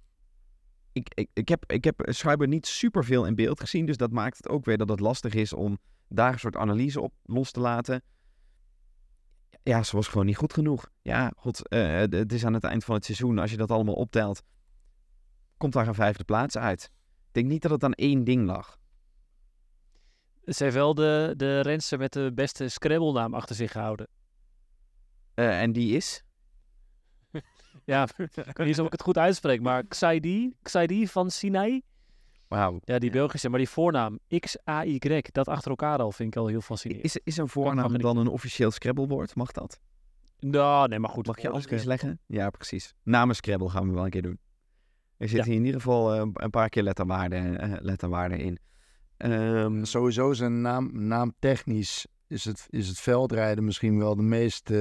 Ik heb Schreiber niet superveel in beeld gezien. Dus dat maakt het ook weer dat het lastig is om daar een soort analyse op los te laten. Ja, ze was gewoon niet goed genoeg. Ja, het is aan het eind van het seizoen. Als je dat allemaal optelt, komt daar een 5e plaats uit. Ik denk niet dat het aan één ding lag. Ze heeft wel de renster met de beste Scrabble-naam achter zich gehouden. En die is? Ja, ik weet niet of ik het goed uitspreek, maar Xaidi van Sinai. Wauw. Ja, die Belgische, maar die voornaam X-A-Y, dat achter elkaar al vind ik al heel fascinerend. Is een voornaam dan een officieel Scrabble-woord? Mag dat? Nou, nee, maar goed. Mag je alles eens leggen? Ja, precies. Namen Scrabble gaan we wel een keer doen. Er zit hier in ieder geval een paar keer letterwaarden in. Sowieso zijn naam technisch is het veldrijden misschien wel de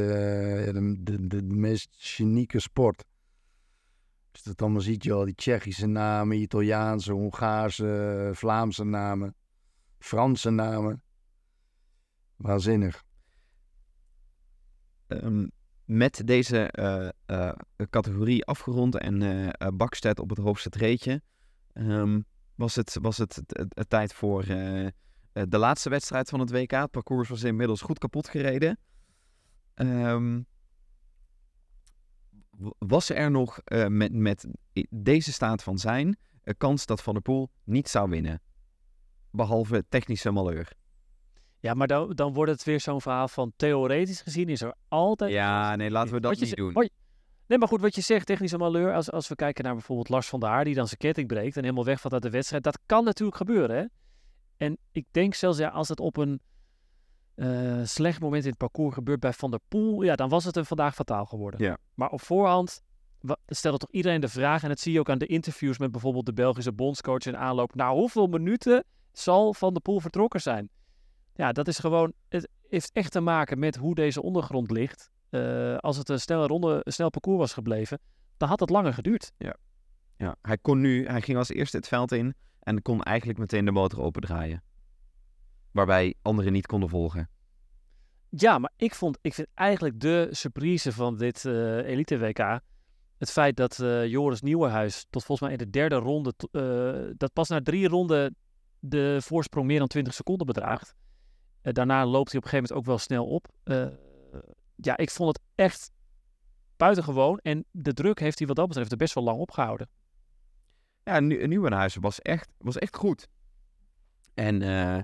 meest genieke sport. Als je het allemaal ziet, joh, die Tsjechische namen, Italiaanse, Hongaarse, Vlaamse namen, Franse namen. Waanzinnig. Met deze categorie afgerond en Bakstedt op het hoogste treedje, was het tijd voor de laatste wedstrijd van het WK. Het parcours was inmiddels goed kapot gereden. Was er nog met deze staat van zijn kans dat Van der Poel niet zou winnen? Behalve technische malheur. Ja, maar dan wordt het weer zo'n verhaal van theoretisch gezien is er altijd... Ja, nee, laten we dat niet doen. Nee, maar goed, wat je zegt, technische malheur, als we kijken naar bijvoorbeeld Lars van der Haar, die dan zijn ketting breekt en helemaal wegvalt uit de wedstrijd, dat kan natuurlijk gebeuren, hè? En ik denk zelfs, ja, als het op een slecht moment in het parcours gebeurt bij Van der Poel, ja, dan was het hem vandaag fataal geworden. Ja. Maar op voorhand stelde toch iedereen de vraag, en dat zie je ook aan de interviews met bijvoorbeeld de Belgische bondscoach in aanloop, na hoeveel minuten zal Van der Poel vertrokken zijn? Ja, dat is gewoon, het heeft echt te maken met hoe deze ondergrond ligt. Als het een snel parcours was gebleven, dan had het langer geduurd. Ja, hij ging als eerste het veld in en kon eigenlijk meteen de motor opendraaien. Waarbij anderen niet konden volgen. Ja, maar ik vind eigenlijk de surprise van dit Elite WK het feit dat Joris Nieuwenhuis tot volgens mij in de derde ronde, dat pas na 3 ronden de voorsprong meer dan 20 seconden bedraagt. Daarna loopt hij op een gegeven moment ook wel snel op. Ja, ik vond het echt buitengewoon. En de druk heeft hij wat dat betreft er best wel lang opgehouden. Nieuwenhuizen was echt goed. En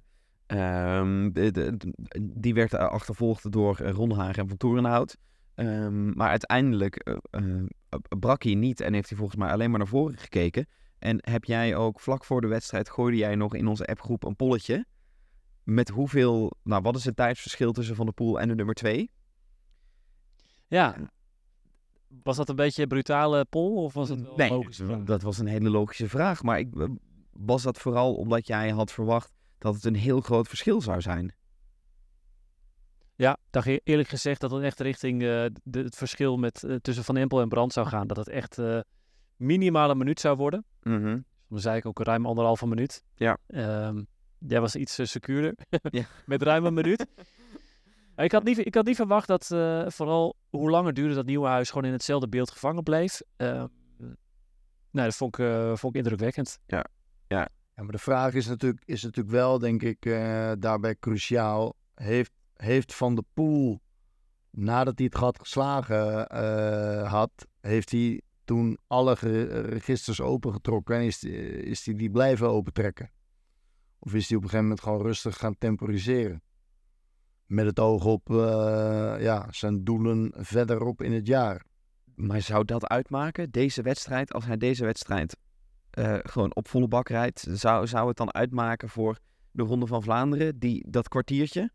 die werd achtervolgd door Ronhagen en Van Toerenhout. Maar uiteindelijk brak hij niet en heeft hij volgens mij alleen maar naar voren gekeken. En heb jij ook vlak voor de wedstrijd, gooide jij nog in onze appgroep een polletje. Met hoeveel, wat is het tijdsverschil tussen Van der Poel en de nummer 2? Ja. Was dat een beetje een brutale poll of was het wel Nee, logisch? dat was een hele logische vraag. Maar was dat vooral omdat jij had verwacht dat het een heel groot verschil zou zijn? Ja, ik dacht eerlijk gezegd dat het echt richting het verschil tussen Van Empel en Brandt zou gaan. Dat het echt minimaal een minuut zou worden. Mhm. Dan zei ik ook ruim 1,5 minuut. Ja. Jij was iets secuurder. Ja. Met ruim een minuut. Ik had niet verwacht dat vooral hoe langer duurde dat Nieuwenhuis gewoon in hetzelfde beeld gevangen bleef. Dat vond ik indrukwekkend. Ja, maar de vraag is natuurlijk wel, denk ik, daarbij cruciaal. Heeft Van der Poel, nadat hij het gat geslagen had, heeft hij toen alle registers opengetrokken en is hij die blijven opentrekken? Of is hij op een gegeven moment gewoon rustig gaan temporiseren? Met het oog op zijn doelen verderop in het jaar. Maar zou dat uitmaken, deze wedstrijd, als hij deze wedstrijd gewoon op volle bak rijdt, zou het dan uitmaken voor de Ronde van Vlaanderen, dat kwartiertje?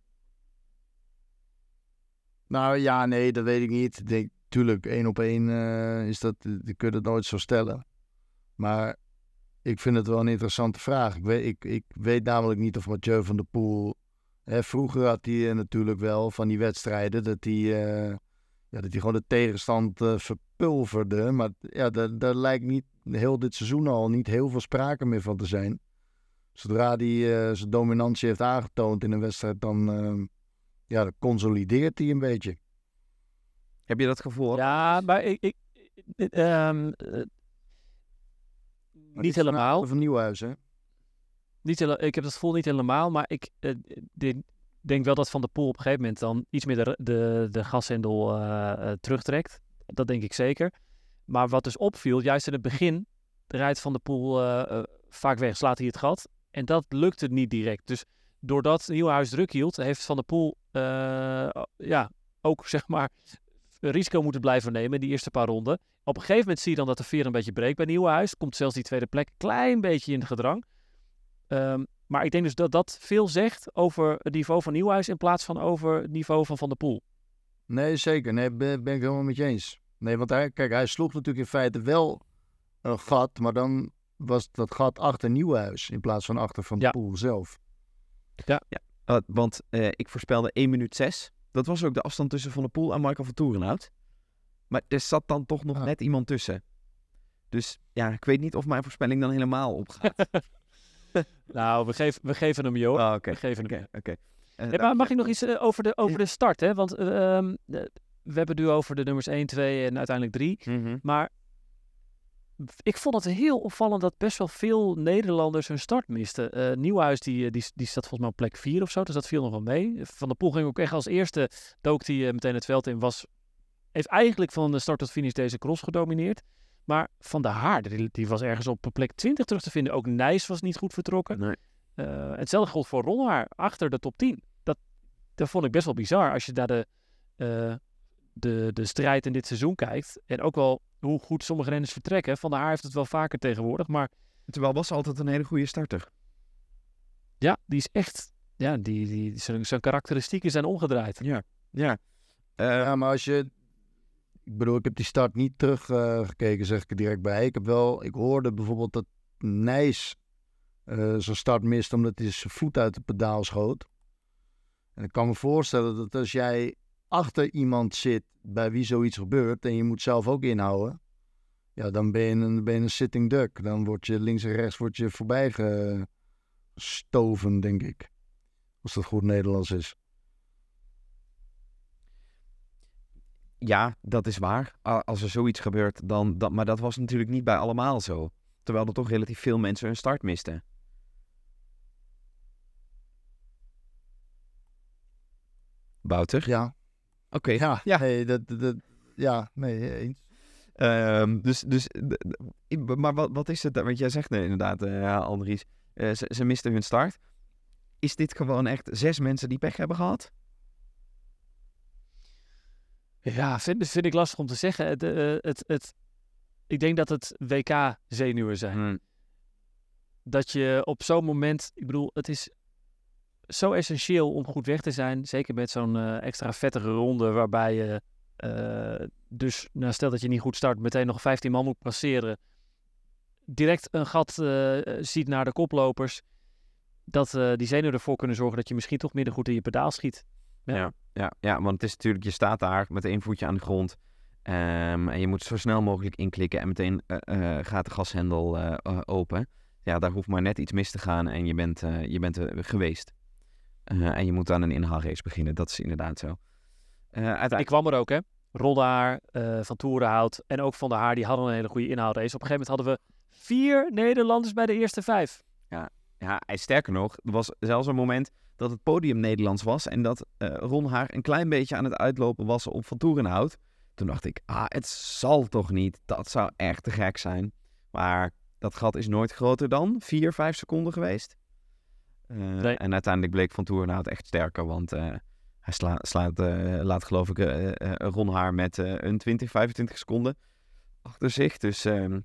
Nou ja, nee, dat weet ik niet. Ik denk, tuurlijk, 1 op 1 is dat, die kun je het nooit zo stellen. Maar ik vind het wel een interessante vraag. Ik weet namelijk niet of Mathieu van der Poel... vroeger had hij natuurlijk wel van die wedstrijden dat hij gewoon de tegenstand verpulverde. Maar ja, daar lijkt niet heel dit seizoen al niet heel veel sprake meer van te zijn. Zodra hij zijn dominantie heeft aangetoond in een wedstrijd, dan consolideert hij een beetje. Heb je dat gevoel? Ja, maar niet helemaal. Van Nieuwhuis, hè? Ik heb dat gevoel niet helemaal, maar ik denk wel dat Van der Poel op een gegeven moment dan iets meer de gashendel terugtrekt. Dat denk ik zeker. Maar wat dus opviel, juist in het begin rijdt Van der Poel vaak weg, slaat hij het gat. En dat lukte niet direct. Dus doordat Nieuwenhuis druk hield, heeft Van der Poel ook zeg maar risico moeten blijven nemen in die eerste paar ronden. Op een gegeven moment zie je dan dat de veer een beetje breekt bij Nieuwenhuis. Komt zelfs die tweede plek een klein beetje in het gedrang. Maar ik denk dus dat dat veel zegt over het niveau van Nieuwenhuis in plaats van over het niveau van der Poel. Nee, zeker. Nee, ben ik helemaal met je eens. Nee, want hij sloeg natuurlijk in feite wel een gat, maar dan was dat gat achter Nieuwenhuis in plaats van achter Van der Poel zelf. Ja. Want ik voorspelde 1 minuut 6. Dat was ook de afstand tussen Van der Poel en Michael van Toerenhout. Maar er zat dan toch nog net iemand tussen. Dus ja, ik weet niet of mijn voorspelling dan helemaal opgaat. Nou, we geven hem, joh. Oh, oké. We geven hem. Oké. Maar mag ik nog iets over de start, hè? Want we hebben het nu over de nummers 1, 2 en uiteindelijk 3. Mm-hmm. Maar ik vond het heel opvallend dat best wel veel Nederlanders hun start misten. Nieuwhuis die zat volgens mij op plek 4 of zo, dus dat viel nog wel mee. Van der Poel ging ook echt als eerste, dook hij meteen het veld in, heeft eigenlijk van de start tot finish deze cross gedomineerd. Maar Van der Haar, die was ergens op plek 20 terug te vinden. Ook Nijs was niet goed vertrokken. Nee. Hetzelfde gold voor Ronhaar, achter de top 10. Dat vond ik best wel bizar als je naar de strijd in dit seizoen kijkt. En ook wel hoe goed sommige renners vertrekken. Van der Haar heeft het wel vaker tegenwoordig. Maar terwijl was altijd een hele goede starter. Ja, die is echt... Ja, zijn karakteristieken zijn omgedraaid. Ja. Maar als je... Ik bedoel, ik heb die start niet teruggekeken, zeg ik er direct bij. Ik hoorde bijvoorbeeld dat Nijs zijn start mist omdat hij zijn voet uit het pedaal schoot. En ik kan me voorstellen dat als jij achter iemand zit bij wie zoiets gebeurt en je moet zelf ook inhouden, ja, dan ben je een sitting duck. Dan word je links en rechts voorbij gestoven, denk ik. Als dat goed Nederlands is. Ja, dat is waar. Als er zoiets gebeurt, maar dat was natuurlijk niet bij allemaal zo. Terwijl er toch relatief veel mensen hun start misten. Wouter? Ja. Oké. Ja. Ja. Nee, eens. Maar wat is het? Want jij zegt inderdaad, Andries, ze misten hun start. Is dit gewoon echt 6 mensen die pech hebben gehad? Ja, vind ik lastig om te zeggen. Ik denk dat het WK-zenuwen zijn. Dat je op zo'n moment... Ik bedoel, het is zo essentieel om goed weg te zijn. Zeker met zo'n extra vettige ronde waarbij je... stel dat je niet goed start, meteen nog 15 man moet passeren. Direct een gat ziet naar de koplopers. Dat die zenuwen ervoor kunnen zorgen dat je misschien toch minder goed in je pedaal schiet. Ja, want het is natuurlijk, je staat daar met 1 voetje aan de grond. En je moet zo snel mogelijk inklikken en meteen gaat de gashendel open. Ja, daar hoeft maar net iets mis te gaan en je bent geweest. En je moet aan een inhaalrace beginnen, dat is inderdaad zo. Ik kwam er ook, hè. Roddaar, Van Toerenhout en ook Van der Haar, die hadden een hele goede inhaalrace. Op een gegeven moment hadden we 4 Nederlanders bij de eerste 5. Ja, sterker nog, er was zelfs een moment dat het podium Nederlands was en dat Ron Haar een klein beetje aan het uitlopen was op Van Toerenhout. Toen dacht ik, het zal toch niet, dat zou echt te gek zijn. Maar dat gat is nooit groter dan 4-5 seconden geweest. Nee. En uiteindelijk bleek Van Toerenhout echt sterker, want hij laat geloof ik Ron Haar met een 20-25 seconden achter zich. Dus...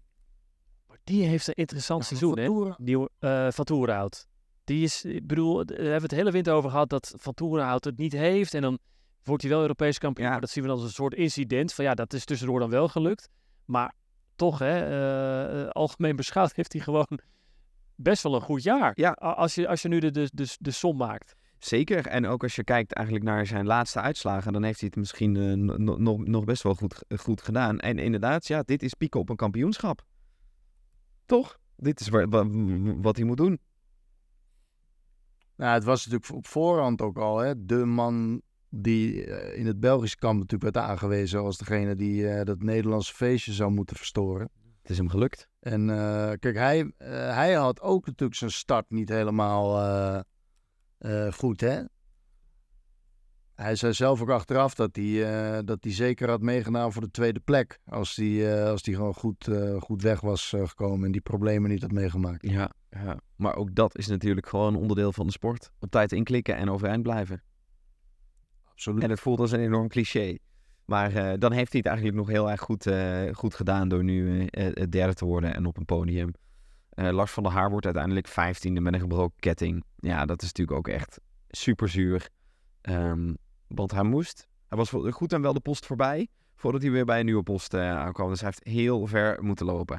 Die heeft een interessant seizoen, hè? Van Toerenhout. Die is, ik bedoel, daar hebben we het hele winter over gehad dat Van Toerenhout het niet heeft. En dan wordt hij wel Europees kampioen. Maar dat zien we dan als een soort incident. Van dat is tussendoor dan wel gelukt. Maar toch, algemeen beschouwd heeft hij gewoon best wel een goed jaar. Ja. Als je nu de som maakt. Zeker. En ook als je kijkt eigenlijk naar zijn laatste uitslagen, dan heeft hij het misschien nog best wel goed gedaan. En inderdaad, dit is pieken op een kampioenschap. Toch? Dit is wat hij moet doen. Nou, het was natuurlijk op voorhand ook al, hè, de man die in het Belgische kamp natuurlijk werd aangewezen als degene die dat Nederlandse feestje zou moeten verstoren. Het is hem gelukt. En kijk, hij had ook natuurlijk zijn start niet helemaal goed, hè. Hij zei zelf ook achteraf dat hij zeker had meegedaan voor de tweede plek. Als hij gewoon goed weg was gekomen en die problemen niet had meegemaakt. Ja, maar ook dat is natuurlijk gewoon onderdeel van de sport. Op tijd inklikken en overeind blijven. Absoluut. En het voelt als een enorm cliché. Maar dan heeft hij het eigenlijk nog heel erg goed gedaan door nu derde te worden en op een podium. Lars van der Haar wordt uiteindelijk 15e met een gebroken ketting. Ja, dat is natuurlijk ook echt super zuur. Want hij was goed en wel de post voorbij, voordat hij weer bij een nieuwe post aankwam. Dus hij heeft heel ver moeten lopen.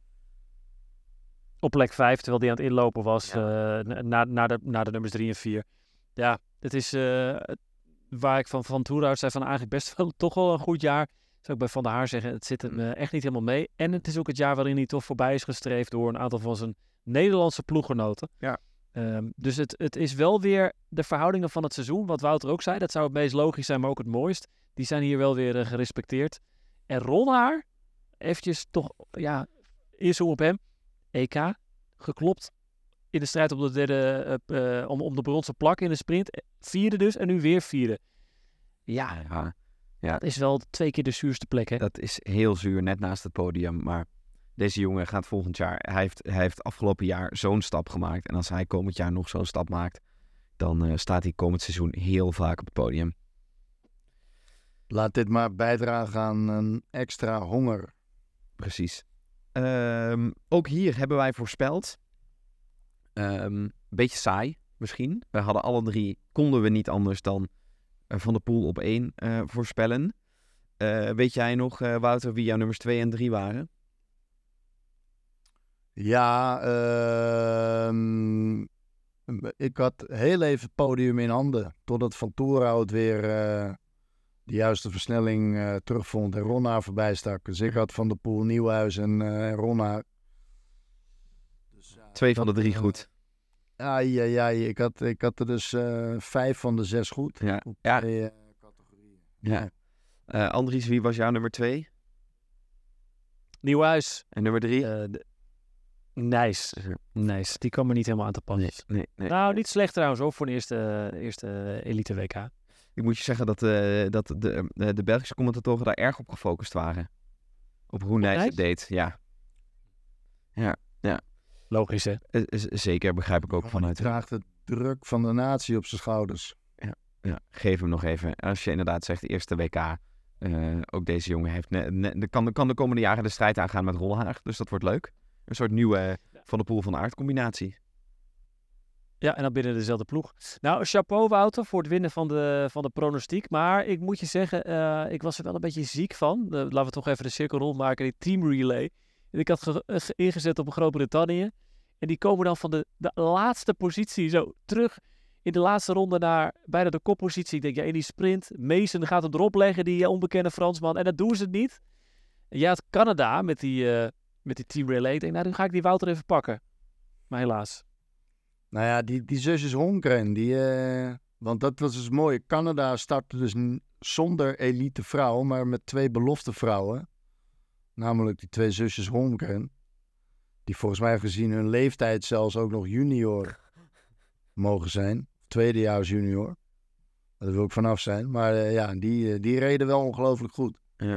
Op plek 5, terwijl hij aan het inlopen was, naar de nummers 3 en 4. Ja, het is waar ik van Toerenhout zei van eigenlijk best wel toch wel een goed jaar. Zou ik bij Van der Haar zeggen, het zit hem echt niet helemaal mee. En het is ook het jaar waarin hij toch voorbij is gestreefd door een aantal van zijn Nederlandse ploeggenoten. Ja. Dus het is wel weer de verhoudingen van het seizoen, wat Wouter ook zei. Dat zou het meest logisch zijn, maar ook het mooist. Die zijn hier wel weer gerespecteerd. En Ron Haar, eventjes toch, eerst op hem. EK, geklopt in de strijd op de derde, om de bronzen plak in de sprint. 4e dus, en nu weer 4e. Ja, dat is wel 2 keer de zuurste plek, hè? Dat is heel zuur, net naast het podium, maar... Deze jongen gaat volgend jaar... Hij heeft afgelopen jaar zo'n stap gemaakt. En als hij komend jaar nog zo'n stap maakt... dan staat hij komend seizoen heel vaak op het podium. Laat dit maar bijdragen aan een extra honger. Precies. Ook hier hebben wij voorspeld. Een beetje saai misschien. We hadden alle 3... Konden we niet anders dan Van der Poel op 1 voorspellen. Weet jij nog, Wouter, wie jouw nummers 2 en 3 waren? Ja, ik had heel even het podium in handen. Totdat Van Toerenhout weer de juiste versnelling terugvond en Ron Haar voorbij stak. Dus ik had Van der Poel, Nieuwhuis en Ron Haar. Dus, 2 van de 3 goed. Ik had er dus 5 van de 6 goed. Ja. Op 2 categorieën. Ja. Andries, wie was jouw nummer 2? Nieuwhuis. En nummer 3? Nice. Die kwam er niet helemaal aan te passen. Nee. Nou, niet slecht trouwens hoor, voor een eerste elite WK. Ik moet je zeggen dat de Belgische commentatoren daar erg op gefocust waren. Op Roenijs het deed, ja. Logisch, hè? Zeker, begrijp ik ook Hij vanuit. draagt de druk van de natie op zijn schouders. Ja, geef hem nog even. Als je inderdaad zegt, eerste WK. Ook deze jongen heeft kan de komende jaren de strijd aangaan met Rolhaag. Dus dat wordt leuk. Een soort nieuwe Van der Poel van Aert combinatie. Ja, en dan binnen dezelfde ploeg. Nou, chapeau Wouter voor het winnen van de pronostiek. Maar ik moet je zeggen, ik was er wel een beetje ziek van. Laten we toch even de cirkel rondmaken, die team relay. En ik had ingezet op Groot-Brittannië. En die komen dan van de laatste positie zo terug in de laatste ronde naar bijna de koppositie. Ik denk, ja, in die sprint, Mason gaat hem erop leggen, die onbekende Fransman. En dat doen ze het niet. En ja, het Canada met die team relay. Ik denk, nou, nu ga ik die Wouter even pakken. Maar helaas. Nou ja, die zusjes Holmgren, want dat was dus mooi. Canada startte dus zonder elite vrouw, maar met 2 belofte vrouwen. Namelijk die 2 zusjes Holmgren. Die volgens mij gezien hun leeftijd zelfs ook nog junior mogen zijn. Tweedejaars junior. Daar wil ik vanaf zijn. Maar ja, die reden wel ongelooflijk goed. Ja.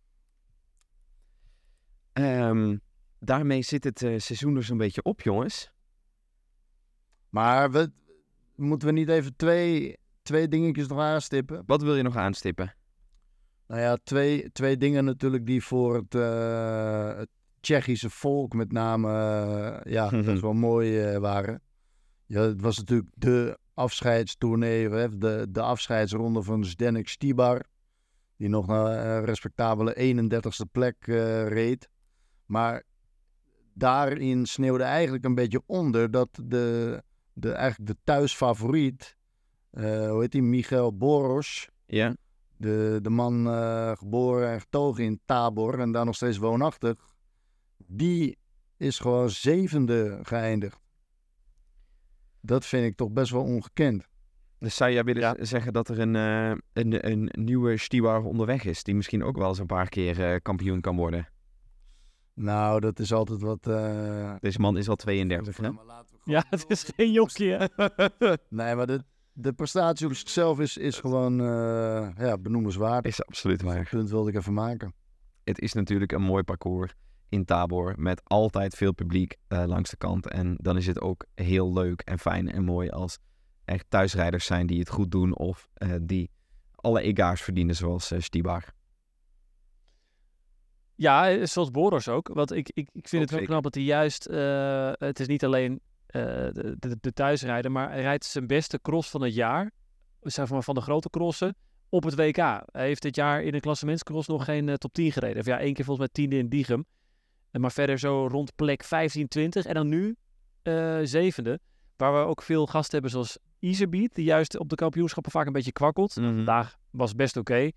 Daarmee zit het seizoen dus een beetje op, jongens. Maar moeten we niet even twee dingetjes nog aanstippen? Wat wil je nog aanstippen? Nou ja, twee dingen natuurlijk die voor het Tsjechische volk met name best wel mooi waren. Ja, het was natuurlijk de afscheidstournee, de afscheidsronde van Zdeněk Štibar. Die nog naar een respectabele 31ste plek reed. Maar daarin sneeuwde eigenlijk een beetje onder dat eigenlijk de thuisfavoriet, hoe heet die, Michael Boros. Ja. De man geboren en getogen in Tabor en daar nog steeds woonachtig. Die is gewoon 7e geëindigd. Dat vind ik toch best wel ongekend. Dus zou jij willen zeggen dat er een nieuwe Štibar onderweg is, die misschien ook wel eens een paar keer kampioen kan worden? Nou, dat is altijd wat... Deze man is al 32, hè? Ja, het is geen jonkje. Nee, maar de prestatie op zichzelf is gewoon benoemenswaardig. Is absoluut waar. Dat punt wilde ik even maken. Het is natuurlijk een mooi parcours in Tabor met altijd veel publiek langs de kant. En dan is het ook heel leuk en fijn en mooi als echt thuisrijders zijn die het goed doen of die alle egaars verdienen zoals Štibar. Ja, zoals Boros ook. Want ik vind Ook het wel zeker. knap dat hij juist... het is niet alleen de thuisrijder, maar hij rijdt zijn beste cross van het jaar. Zeg maar van de grote crossen op het WK. Hij heeft dit jaar in de klassementscross nog geen top 10 gereden. Of ja, 1 keer volgens mij 10e in Diegem. Maar verder zo rond plek 15, 20. En dan nu 7e. Waar we ook veel gasten hebben zoals Iserbiet. Die juist op de kampioenschappen vaak een beetje kwakkelt. Vandaag was best oké.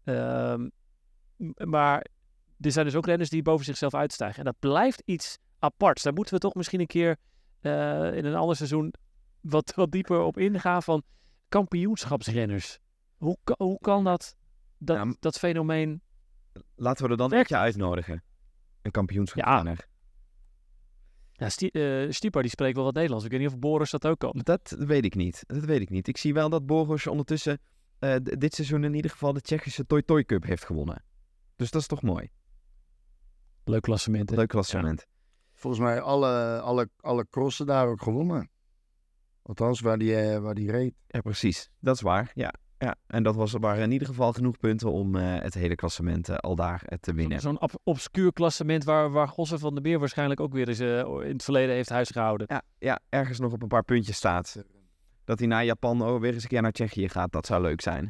Maar er zijn dus ook renners die boven zichzelf uitstijgen. En dat blijft iets aparts. Daar moeten we toch misschien een keer in een ander seizoen wat dieper op ingaan van kampioenschapsrenners. Hoe kan dat fenomeen... Laten we er dan Werkt eentje uitnodigen. Een kampioenschapsrenner. Ja, Štibar die spreekt wel wat Nederlands. Ik weet niet of Boris dat ook kan. Dat weet ik niet. Ik zie wel dat Boros ondertussen dit seizoen in ieder geval de Tsjechische Toy Cup heeft gewonnen. Dus dat is toch mooi. Leuk klassement. Leuk klassement. Volgens mij alle crossen daar ook gewonnen. Althans, waar die reed. Ja, precies. Dat is waar. Ja. En dat waren in ieder geval genoeg punten om het hele klassement al daar te winnen. Zo'n obscuur klassement waar Gosse van der Meer waarschijnlijk ook weer eens in het verleden heeft huisgehouden. Ja, ergens nog op een paar puntjes staat. Dat hij na Japan weer eens een keer naar Tsjechië gaat. Dat zou leuk zijn.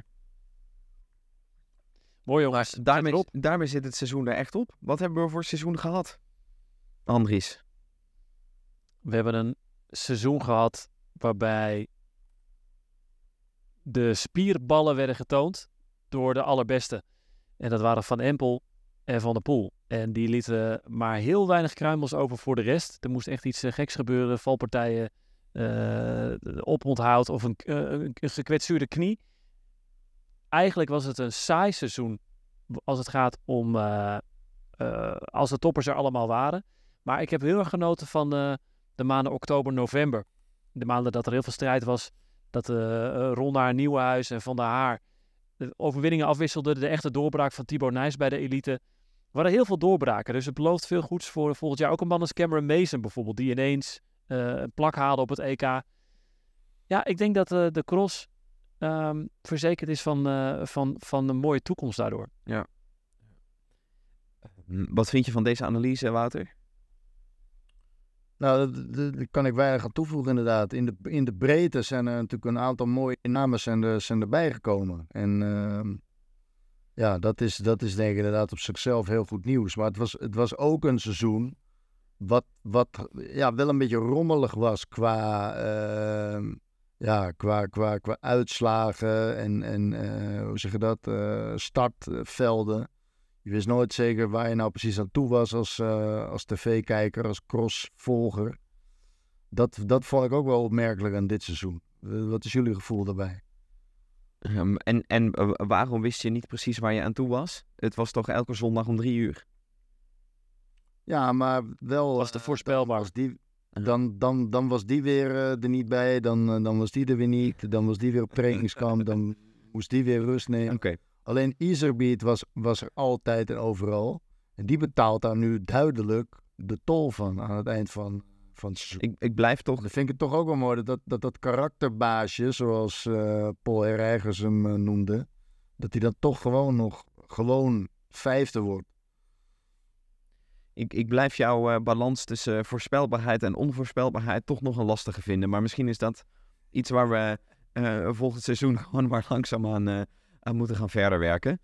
Mooi jongens. Daarmee zit het seizoen er echt op. Wat hebben we voor seizoen gehad? Andries. We hebben een seizoen gehad waarbij de spierballen werden getoond door de allerbeste. En dat waren Van Empel en Van der Poel. En die lieten maar heel weinig kruimels over voor de rest. Er moest echt iets geks gebeuren. Valpartijen, oponthoud of een gekwetsuurde knie. Eigenlijk was het een saai seizoen als het gaat om als de toppers er allemaal waren. Maar ik heb heel erg genoten van de maanden oktober, november. De maanden dat er heel veel strijd was. Dat Ronda Nieuwenhuis en Van der Haar de overwinningen afwisselden. De echte doorbraak van Thibaut Nys bij de elite waren heel veel doorbraken. Dus het belooft veel goeds voor volgend jaar. Ook een man als Cameron Mason bijvoorbeeld, die ineens een plak haalde op het EK. Ja, ik denk dat de cross verzekerd is van een mooie toekomst daardoor. Ja. Wat vind je van deze analyse, Wouter? Nou, daar kan ik weinig aan toevoegen inderdaad. In de breedte zijn er natuurlijk een aantal mooie namen zijn erbij gekomen. En dat is denk ik inderdaad op zichzelf heel goed nieuws. Maar het was ook een seizoen wat wel een beetje rommelig was qua uitslagen en hoe zeg je dat, startvelden. Je wist nooit zeker waar je nou precies aan toe was als tv-kijker, als crossvolger. Dat vond ik ook wel opmerkelijk aan dit seizoen. Wat is jullie gevoel daarbij? En waarom wist je niet precies waar je aan toe was? Het was toch elke zondag om 3:00? Ja, maar wel... Was te voorspelbaar. Dan was die weer er niet bij, dan was die er weer niet. Dan was die weer op trainingskamp, dan moest die weer rust nemen. Okay. Alleen Iserbeat was er altijd en overal. En die betaalt daar nu duidelijk de tol van aan het eind van het seizoen. Ik blijf toch... Dan vind ik het toch ook wel mooi dat karakterbaasje, zoals Paul Ergens hem noemde, dat hij dan toch gewoon vijfde wordt. Ik blijf jouw balans tussen voorspelbaarheid en onvoorspelbaarheid toch nog een lastige vinden. Maar misschien is dat iets waar we volgend seizoen gewoon maar langzaam aan moeten gaan verder werken.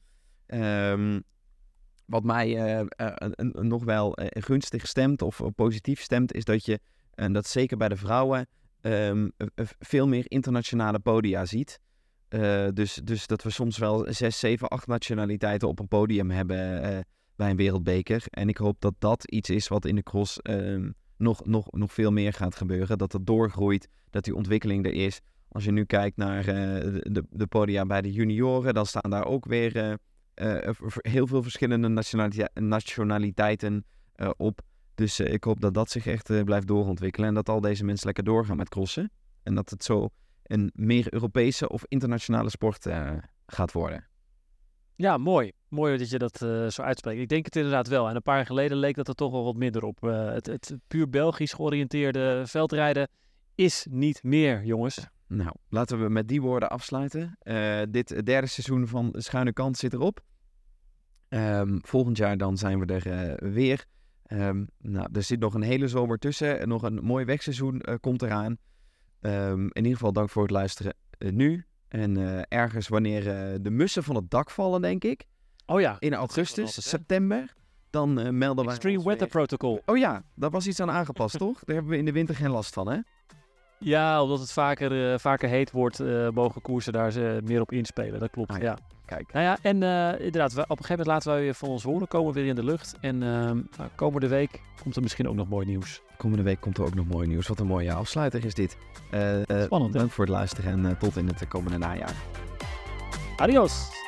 Wat mij nog wel gunstig stemt of positief stemt, is dat je, en dat zeker bij de vrouwen, veel meer internationale podia ziet. Dus dat we soms wel 6, 7, 8 nationaliteiten op een podium hebben bij een wereldbeker. En ik hoop dat dat iets is wat in de cross nog veel meer gaat gebeuren. Dat het doorgroeit, dat die ontwikkeling er is. Als je nu kijkt naar de podia bij de junioren, dan staan daar ook weer heel veel verschillende nationaliteiten op. Dus ik hoop dat dat zich echt blijft doorontwikkelen en dat al deze mensen lekker doorgaan met crossen. En dat het zo een meer Europese of internationale sport gaat worden. Ja, mooi. Mooi dat je dat zo uitspreekt. Ik denk het inderdaad wel. En een paar jaar geleden leek dat er toch wel wat minder op. Het puur Belgisch georiënteerde veldrijden is niet meer, jongens. Nou, laten we met die woorden afsluiten. Dit derde seizoen van de Schuine Kant zit erop. Volgend jaar dan zijn we er weer. Er zit nog een hele zomer tussen. En nog een mooi wegseizoen komt eraan. In ieder geval dank voor het luisteren nu. En ergens wanneer de mussen van het dak vallen, denk ik. Oh ja. In augustus, september. Dan melden wij Extreme Weather Protocol. Oh ja, daar was iets aan aangepast, toch? Daar hebben we in de winter geen last van, hè? Ja, omdat het vaker heet wordt, mogen koersen daar meer op inspelen. Dat klopt, ja. Kijk. Nou ja, en inderdaad, op een gegeven moment laten wij weer van ons horen. Komen weer in de lucht. En komende week komt er misschien ook nog mooi nieuws. Komende week komt er ook nog mooi nieuws. Wat een mooie afsluiter is dit. Spannend, dank voor het luisteren en tot in het komende najaar. Adios!